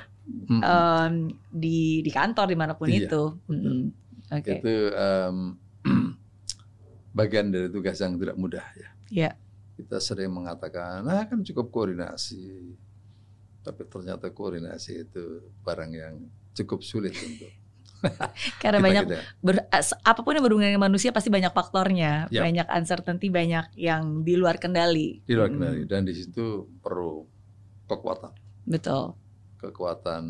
di kantor dimanapun itu. Okay. Itu bagian dari tugas yang tidak mudah ya. Kita sering mengatakan, kan cukup koordinasi, tapi ternyata koordinasi itu barang yang cukup sulit untuk. Karena banyak apapun yang berhubungan dengan manusia pasti banyak faktornya, banyak uncertainty, banyak yang di luar kendali. Dan di situ perlu kekuatan. Betul. Kekuatan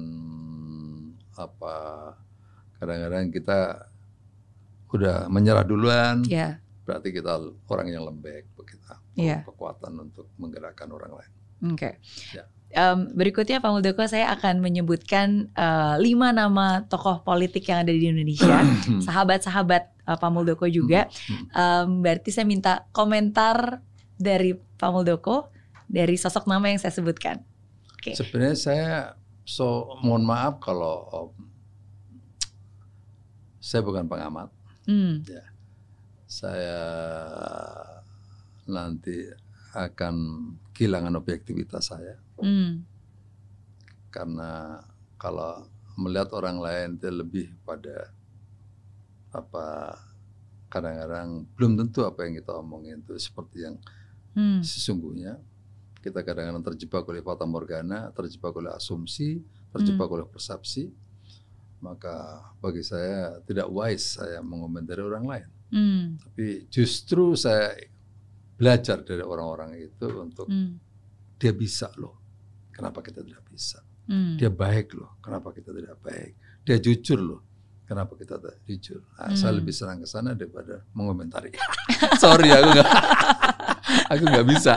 kadang-kadang kita udah menyerah duluan, berarti kita orang yang lembek, kita kekuatan untuk menggerakkan orang lain. Oke. Ya. Berikutnya Pak Muldoko, saya akan menyebutkan 5 nama tokoh politik yang ada di Indonesia, sahabat-sahabat Pak Muldoko juga. Berarti saya minta komentar dari Pak Muldoko dari sosok nama yang saya sebutkan. Okay. Sebenarnya saya mohon maaf kalau saya bukan pengamat. Ya. Saya nanti akan kehilangan objektivitas saya. Karena kalau melihat orang lain itu lebih pada kadang-kadang belum tentu apa yang kita omongin itu seperti yang sesungguhnya. Kita kadang-kadang terjebak oleh fata morgana, terjebak oleh asumsi, terjebak oleh persepsi. Maka bagi saya tidak wise saya mengomentari orang lain. Tapi justru saya belajar dari orang-orang itu untuk dia bisa loh, kenapa kita tidak bisa? Dia baik loh, kenapa kita tidak baik? Dia jujur loh, kenapa kita tidak jujur? Nah, saya lebih senang ke sana daripada mengomentari. Sorry, aku nggak bisa.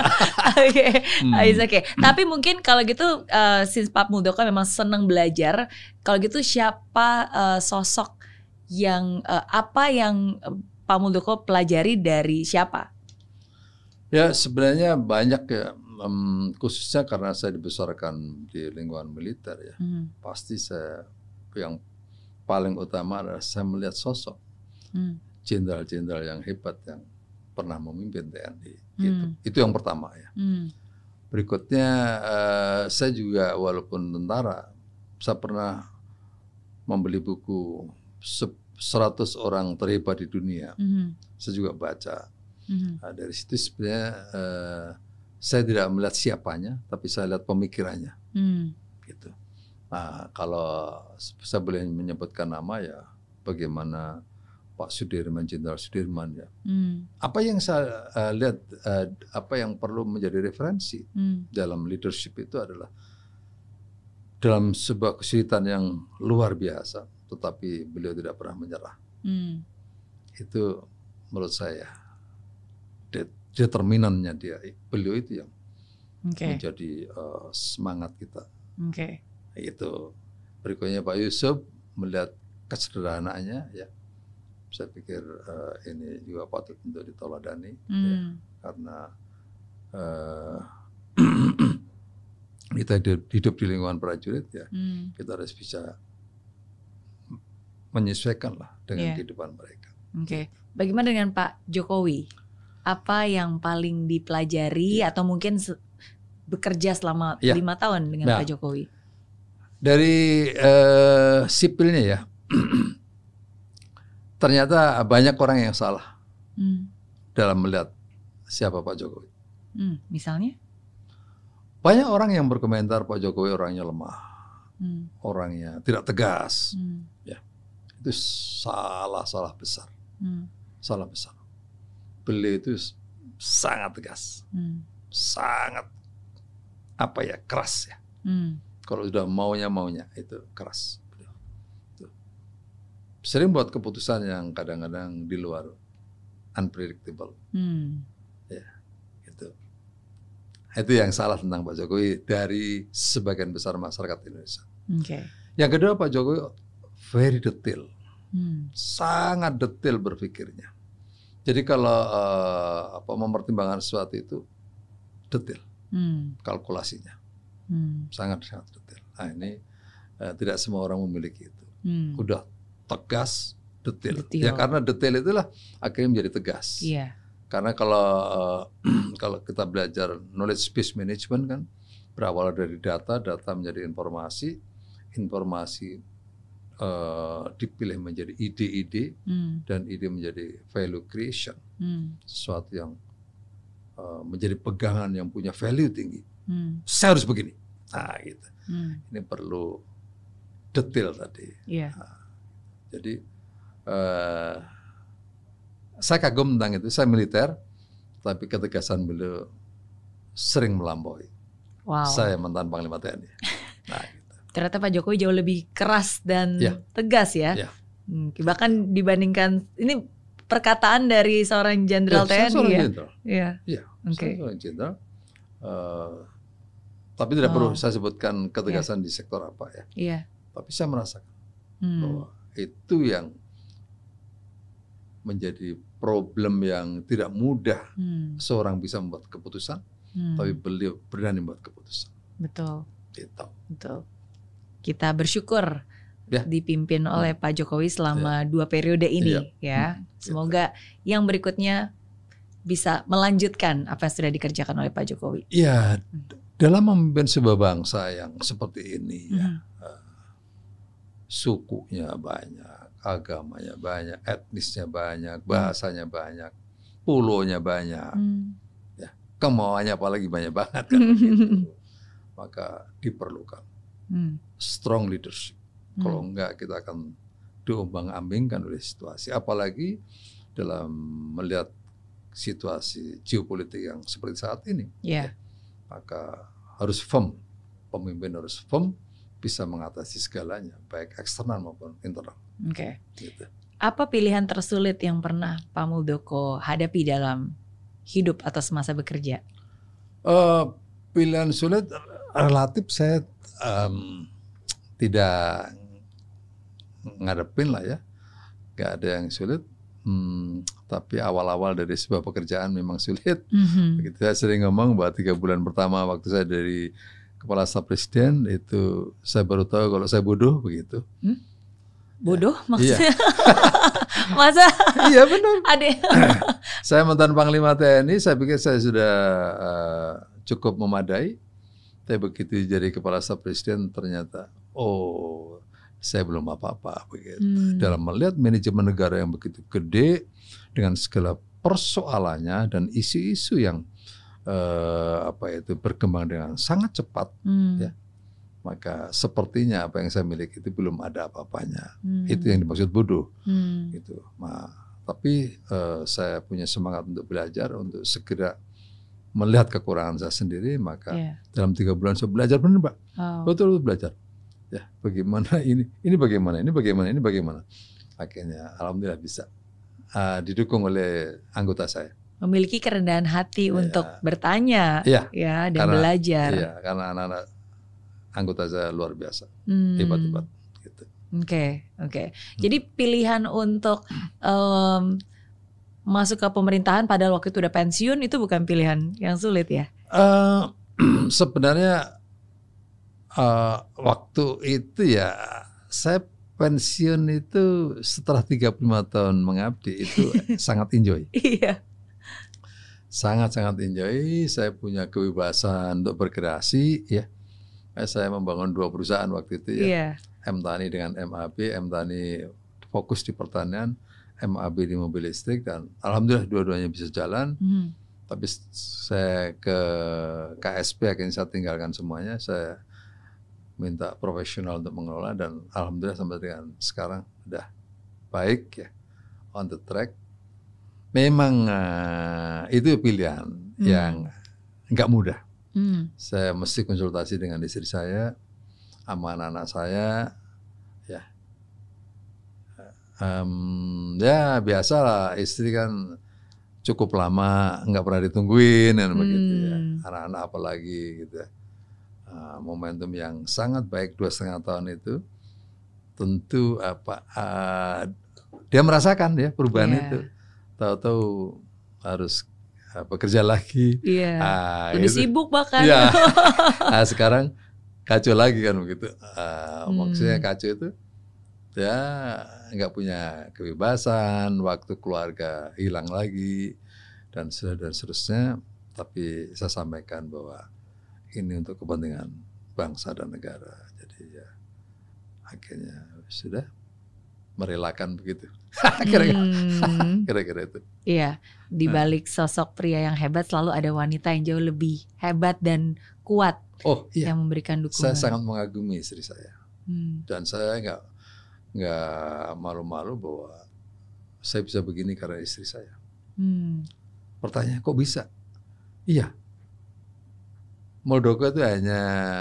Oke. Tapi mungkin kalau gitu, since Pak Muldoko memang senang belajar, kalau gitu siapa sosok yang apa yang Pak Muldoko pelajari dari siapa? Ya sebenarnya banyak ya, khususnya karena saya dibesarkan di lingkungan militer ya. Pasti saya yang paling utama adalah saya melihat sosok jenderal-jenderal yang hebat yang pernah memimpin TNI. Itu yang pertama ya. Berikutnya saya juga walaupun tentara, saya pernah membeli buku 100 orang terhebat di dunia. Saya juga baca. Nah, dari situ sebenarnya saya tidak melihat siapanya, tapi saya lihat pemikirannya. Gitu. Nah, kalau saya boleh menyebutkan nama ya, bagaimana Pak Sudirman, Jenderal Sudirman ya. Apa yang saya lihat, apa yang perlu menjadi referensi dalam leadership itu adalah dalam sebuah kesulitan yang luar biasa, tetapi beliau tidak pernah menyerah. Itu menurut saya determinannya beliau itu yang menjadi semangat kita. Itu berikutnya Pak Yusuf, melihat kesederhanaannya ya. Saya pikir ini juga patut untuk diteladani ya, karena kita hidup di lingkungan prajurit ya, kita harus bisa menyesuaikan lah dengan kehidupan mereka. Bagaimana dengan Pak Jokowi? Apa yang paling dipelajari atau mungkin bekerja selama 5 tahun dengan Pak Jokowi? Dari sipilnya ya. Ternyata banyak orang yang salah dalam melihat siapa Pak Jokowi. Misalnya? Banyak orang yang berkomentar Pak Jokowi orangnya lemah, orangnya tidak tegas. Ya, itu salah besar, salah besar. Beliau itu sangat tegas, sangat keras ya. Kalau sudah maunya itu keras. Sering buat keputusan yang kadang-kadang di luar unpredictable. Ya, gitu. Itu yang salah tentang Pak Jokowi dari sebagian besar masyarakat Indonesia. Yang kedua, Pak Jokowi very detail, sangat detail berpikirnya. Jadi kalau mempertimbangkan sesuatu itu detail, kalkulasinya sangat detail. Nah ini tidak semua orang memiliki itu. Udah tegas, detail. Ya karena detail itulah akhirnya menjadi tegas. Karena kalau kita belajar knowledge based management kan berawal dari data menjadi informasi dipilih menjadi ide-ide dan ide menjadi value creation, sesuatu yang menjadi pegangan yang punya value tinggi. Saya harus begini. Nah gitu. Ini perlu detail tadi. Nah, jadi saya kagum tentang itu. Saya militer, tapi ketegasan beliau sering melampaui. Saya mantan Panglima TNI. Nah, gitu. Ternyata Pak Jokowi jauh lebih keras dan tegas ya. Bahkan dibandingkan ini perkataan dari seorang jenderal TNI seorang ya? jenderal. Iya. Iya, Oke. seorang jenderal. Tapi tidak perlu saya sebutkan ketegasan di sektor apa ya. Iya. Tapi saya merasakan bahwa itu yang menjadi problem yang tidak mudah seorang bisa membuat keputusan, tapi beliau berani membuat keputusan. Betul. Gitu. Betul. Kita bersyukur Ya. dipimpin oleh Pak Jokowi selama 2 periode ini ya. Semoga yang berikutnya bisa melanjutkan apa yang sudah dikerjakan oleh Pak Jokowi. Iya, dalam memimpin sebuah bangsa yang seperti ini ya, sukunya banyak, agamanya banyak, etnisnya banyak, bahasanya banyak, pulaunya banyak, ya, kemauannya apalagi banyak banget kan begitu. Maka diperlukan strong leadership. Kalau enggak kita akan diombang-ambingkan oleh situasi, apalagi dalam melihat situasi geopolitik yang seperti saat ini. Yeah. Maka harus firm, pemimpin harus firm, bisa mengatasi segalanya, baik eksternal maupun internal. Oke. Gitu. Apa pilihan tersulit yang pernah Pak Muldoko hadapi dalam hidup atau semasa bekerja? Pilihan sulit relatif saya tidak ngadepin lah ya, gak ada yang sulit. Tapi awal-awal dari sebuah pekerjaan memang sulit. Begitu saya sering ngomong bahwa 3 bulan pertama waktu saya dari kepala staf presiden itu saya baru tahu kalau saya bodoh begitu. Bodoh ya. maksudnya? Iya. Masa? Iya benar. Saya mantan Panglima TNI, saya pikir saya sudah cukup memadai. Tapi begitu jadi kepala staf presiden ternyata saya belum apa-apa begitu. Dalam melihat manajemen negara yang begitu gede dengan segala persoalannya dan isu-isu yang berkembang dengan sangat cepat, ya, maka sepertinya apa yang saya miliki itu belum ada apa-apanya. Itu yang dimaksud bodoh. Gitu. Tapi saya punya semangat untuk belajar, untuk segera melihat kekurangan saya sendiri. Maka dalam 3 bulan saya belajar benar, Pak. Betul belajar. Ya, bagaimana ini bagaimana. Akhirnya alhamdulillah bisa didukung oleh anggota saya. Memiliki kerendahan hati untuk bertanya, dan belajar. Iya, karena anak-anak anggota saya luar biasa, hebat-hebat. Gitu. Oke. Jadi pilihan untuk masuk ke pemerintahan padahal waktu itu udah pensiun itu bukan pilihan yang sulit ya? Sebenarnya waktu itu ya saya pensiun itu setelah 35 tahun mengabdi itu sangat enjoy. Iya. Sangat-sangat enjoy. Saya punya kebebasan untuk berkreasi ya. Saya membangun 2 perusahaan waktu itu ya. M-Tani dengan MAB. M-Tani fokus di pertanian, MAB di mobil listrik, dan alhamdulillah dua-duanya bisa jalan. Tapi saya ke KSP akhirnya saya tinggalkan semuanya. Saya minta profesional untuk mengelola dan alhamdulillah sampai dengan sekarang udah baik ya, on the track. Memang itu pilihan yang nggak mudah. Saya mesti konsultasi dengan istri saya, sama anak-anak saya, ya. Ya biasalah, istri kan cukup lama nggak pernah ditungguin dan begitu ya. Anak-anak apalagi gitu ya. Momentum yang sangat baik 2,5 tahun itu tentu dia merasakan ya perubahan itu. Tahu-tahu harus bekerja lagi. Lebih gitu. Sibuk bahkan. Sekarang kacau lagi kan begitu. Maksudnya kacau itu ya nggak punya kebebasan, waktu keluarga hilang lagi dan seterusnya. Tapi saya sampaikan bahwa ini untuk kepentingan bangsa dan negara. Jadi ya akhirnya sudah merelakan begitu. Kira-kira itu. Iya, di balik sosok pria yang hebat selalu ada wanita yang jauh lebih hebat dan kuat yang memberikan dukungan. Saya sangat mengagumi istri saya. Dan saya nggak malu-malu bahwa saya bisa begini karena istri saya. Pertanyaan kok bisa? Iya. Muldoko itu hanya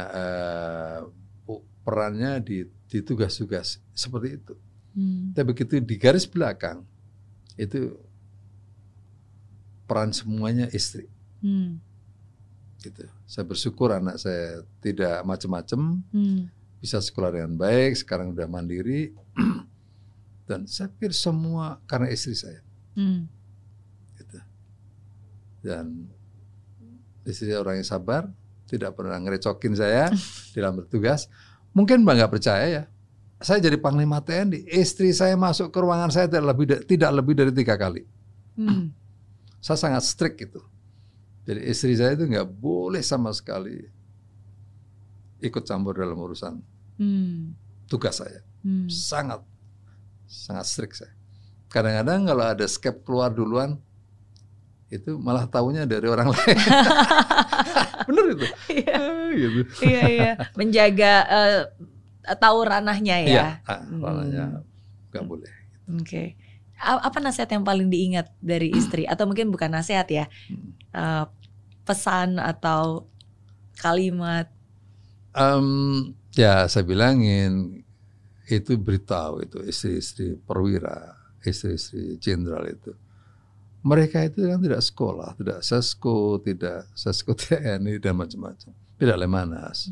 perannya di tugas-tugas seperti itu. Tapi begitu di garis belakang itu peran semuanya istri. Gitu. Saya bersyukur anak saya tidak macam-macam, bisa sekolah dengan baik, sekarang udah mandiri, dan saya pikir semua karena istri saya. Gitu. Dan istri saya orang yang sabar, tidak pernah ngerecokin saya dalam bertugas. Mungkin Mbak nggak percaya ya, saya jadi Panglima TNI, istri saya masuk ke ruangan saya tidak lebih dari 3 kali. Saya sangat strict gitu. Jadi istri saya itu nggak boleh sama sekali ikut campur dalam urusan tugas saya. Sangat strict saya. Kadang-kadang kalau ada skep keluar duluan, itu malah taunya dari orang lain. Bener itu. Gitu. Iya. Menjaga tahu ranahnya ya. Iya, ranahnya nggak boleh. Oke. Apa nasihat yang paling diingat dari istri? Atau mungkin bukan nasihat ya, pesan atau kalimat? Ya saya bilangin, itu beritahu itu istri-istri perwira, istri-istri jenderal itu. Mereka itu kan tidak sekolah, tidak sesko TNI dan macam-macam. Tidak Lemanas.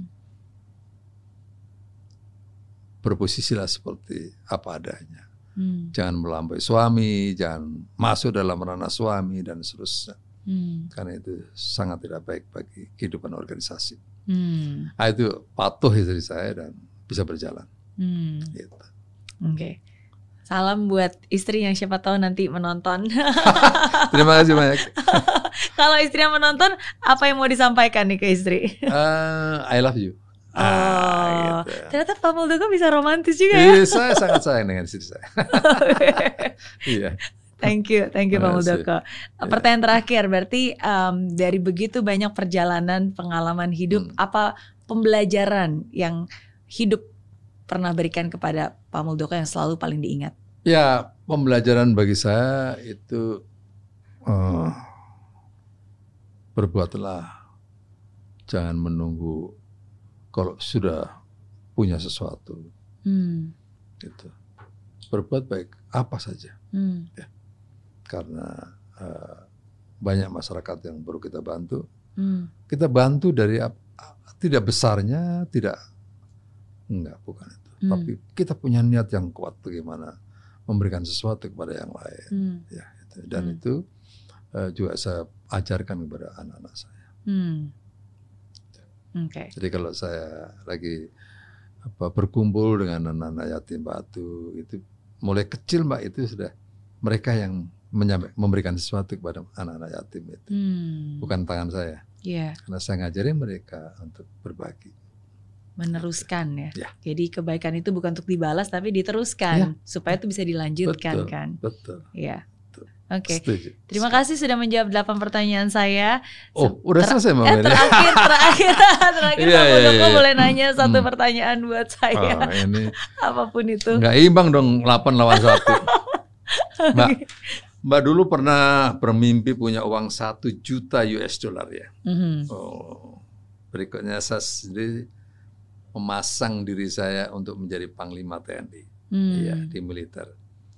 Berposisilah seperti apa adanya. Jangan melampaui suami, jangan masuk dalam ranah suami dan seterusnya. Karena itu sangat tidak baik bagi kehidupan organisasi. Itu patuh istri saya dan bisa berjalan. Gitu. Oke. Salam buat istri yang siapa tahu nanti menonton. Terima kasih banyak. Kalau istri yang menonton, apa yang mau disampaikan nih ke istri? I love you. Gitu. Ternyata Pak Muldoko bisa romantis juga ya. Saya sangat sayang dengan istri saya. Iya. Thank you Pak Muldoko. Pertanyaan terakhir, berarti dari begitu banyak perjalanan pengalaman hidup, apa pembelajaran yang hidup pernah berikan kepada Pak Muldoko yang selalu paling diingat? Ya, pembelajaran bagi saya itu berbuatlah, jangan menunggu kalau sudah punya sesuatu. Gitu. Berbuat baik apa saja. Ya. Karena banyak masyarakat yang perlu kita bantu. Kita bantu dari tidak besarnya, bukan itu. Tapi kita punya niat yang kuat bagaimana memberikan sesuatu kepada yang lain. Ya, gitu. Dan itu juga saya ajarkan kepada anak-anak saya. Okay. Jadi kalau saya lagi berkumpul dengan anak-anak yatim piatu, itu mulai kecil Mbak, itu sudah mereka yang memberikan sesuatu kepada anak-anak yatim itu. Bukan tangan saya. Karena saya ngajarin mereka untuk berbagi. Meneruskan ya. Jadi kebaikan itu bukan untuk dibalas tapi diteruskan supaya itu bisa dilanjutkan. Betul. Ya. Oke. Terima kasih sudah menjawab 8 pertanyaan saya. Udah selesai Mbak. Terakhir Pak Muldoko boleh nanya satu pertanyaan buat saya. Ini apapun itu. Nggak imbang dong 8 lawan 1. Mbak dulu pernah bermimpi punya uang 1 juta US dollar ya. Berikutnya saya sendiri memasang diri saya untuk menjadi Panglima TNI di militer.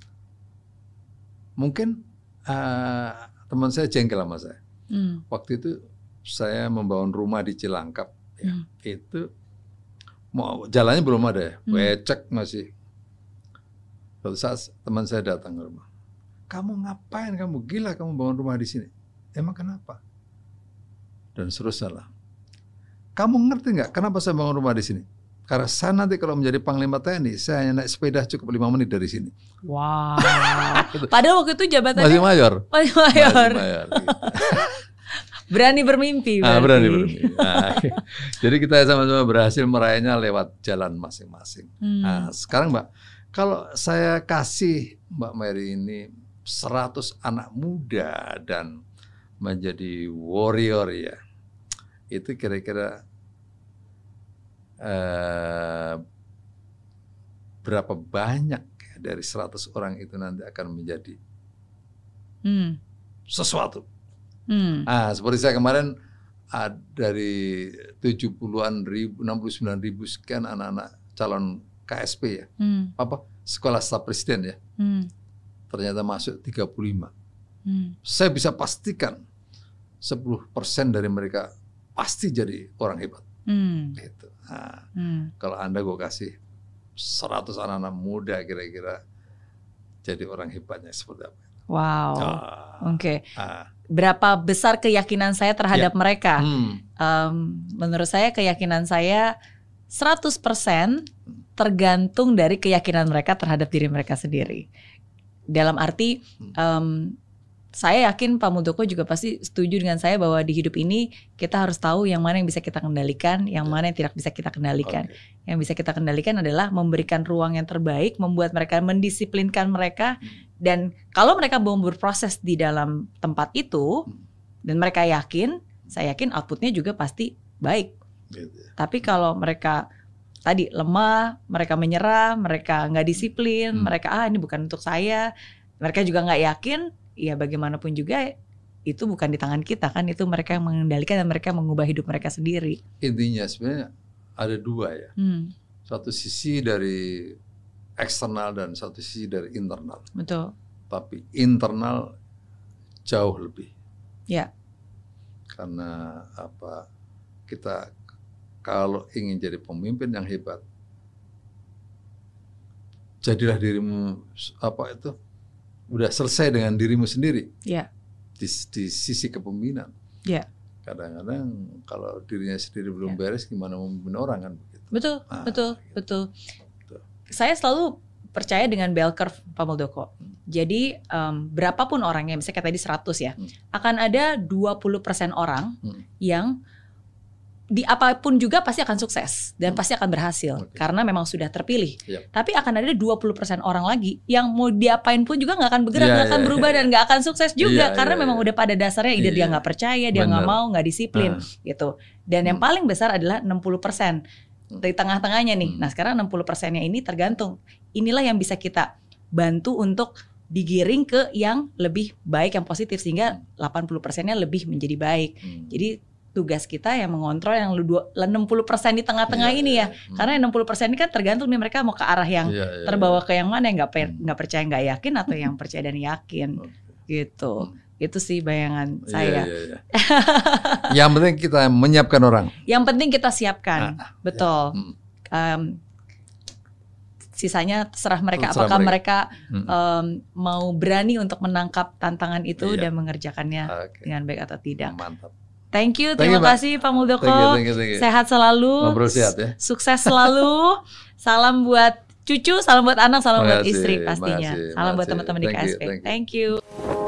Mungkin teman saya jengkel sama saya. Waktu itu saya membangun rumah di Cilangkap. Itu jalannya belum ada ya, becek masih. Lalu saat teman saya datang ke rumah, kamu ngapain? Kamu gila, kamu bangun rumah di sini. Emang kenapa? Dan seterusnya. Kamu ngerti nggak kenapa saya bangun rumah di sini? Karena saya nanti kalau menjadi Panglima TNI, saya hanya naik sepeda cukup 5 menit dari sini. Wow. Padahal waktu itu jabatannya masih mayor. Gitu. Berani bermimpi. Berani bermimpi. Jadi kita sama-sama berhasil meraihnya lewat jalan masing-masing. Sekarang Mbak, kalau saya kasih Mbak Mary ini 100 anak muda dan menjadi warrior ya, itu kira-kira berapa banyak ya, dari 100 orang itu nanti akan menjadi sesuatu. Seperti saya kemarin dari 70-an ribu, 69 ribu sekian anak-anak calon KSP ya, sekolah staf presiden ya. ternyata masuk 35. Saya bisa pastikan 10% dari mereka pasti jadi orang hebat. Gitu. Nah, kalau Anda gue kasih 100 anak-anak muda kira-kira jadi orang hebatnya seperti apa? Wow. Oke. Berapa besar keyakinan saya terhadap mereka? Menurut saya keyakinan saya 100% tergantung dari keyakinan mereka terhadap diri mereka sendiri. Dalam arti saya yakin Pak Muldoko juga pasti setuju dengan saya bahwa di hidup ini kita harus tahu yang mana yang bisa kita kendalikan, yang mana yang tidak bisa kita kendalikan. Yang bisa kita kendalikan adalah memberikan ruang yang terbaik, membuat mereka, mendisiplinkan mereka, dan kalau mereka mau berproses di dalam tempat itu dan mereka yakin, saya yakin outputnya juga pasti baik. Tapi kalau mereka tadi lemah, mereka menyerah, mereka nggak disiplin, mereka ini bukan untuk saya, mereka juga nggak yakin, ya bagaimanapun juga itu bukan di tangan kita kan, itu mereka yang mengendalikan dan mereka mengubah hidup mereka sendiri. Intinya sebenarnya ada dua ya, satu sisi dari eksternal dan satu sisi dari internal. Betul. Tapi internal jauh lebih. Ya. Karena kita kalau ingin jadi pemimpin yang hebat, jadilah dirimu udah selesai dengan dirimu sendiri. Ya. Di sisi kepemimpinan. Ya. Kadang-kadang kalau dirinya sendiri belum beres, gimana memimpin orang kan begitu. Betul. Saya selalu percaya dengan bell curve Pak Muldoko. Jadi berapapun orangnya, misalnya kayak tadi 100 ya, akan ada 20% orang yang di apapun juga pasti akan sukses dan pasti akan berhasil karena memang sudah terpilih. Tapi akan ada 20% orang lagi yang mau diapain pun juga nggak akan bergerak, nggak akan berubah dan nggak akan sukses juga karena memang udah pada dasarnya either dia nggak percaya, dia nggak mau, nggak disiplin gitu. Dan yang paling besar adalah 60% di tengah-tengahnya nih. Nah sekarang 60%-nya ini tergantung. Inilah yang bisa kita bantu untuk digiring ke yang lebih baik, yang positif, sehingga 80%-nya lebih menjadi baik. Jadi tugas kita yang mengontrol yang 60% di tengah-tengah ini ya. Karena yang 60% ini kan tergantung nih mereka mau ke arah yang terbawa ke yang mana, yang nggak percaya nggak yakin atau yang percaya dan yakin gitu. Itu sih bayangan saya. Yang penting kita menyiapkan orang. Yang penting kita siapkan, betul. Sisanya terserah mereka, apakah mereka mau berani untuk menangkap tantangan itu dan mengerjakannya dengan baik atau tidak. Mantap. Thank you, terima kasih Pak Muldoko. Thank you. Sehat selalu, sehat, ya. Sukses selalu. Salam buat cucu, salam buat anak, salam buat istri pastinya. Salam buat teman-teman di KSP. Thank you.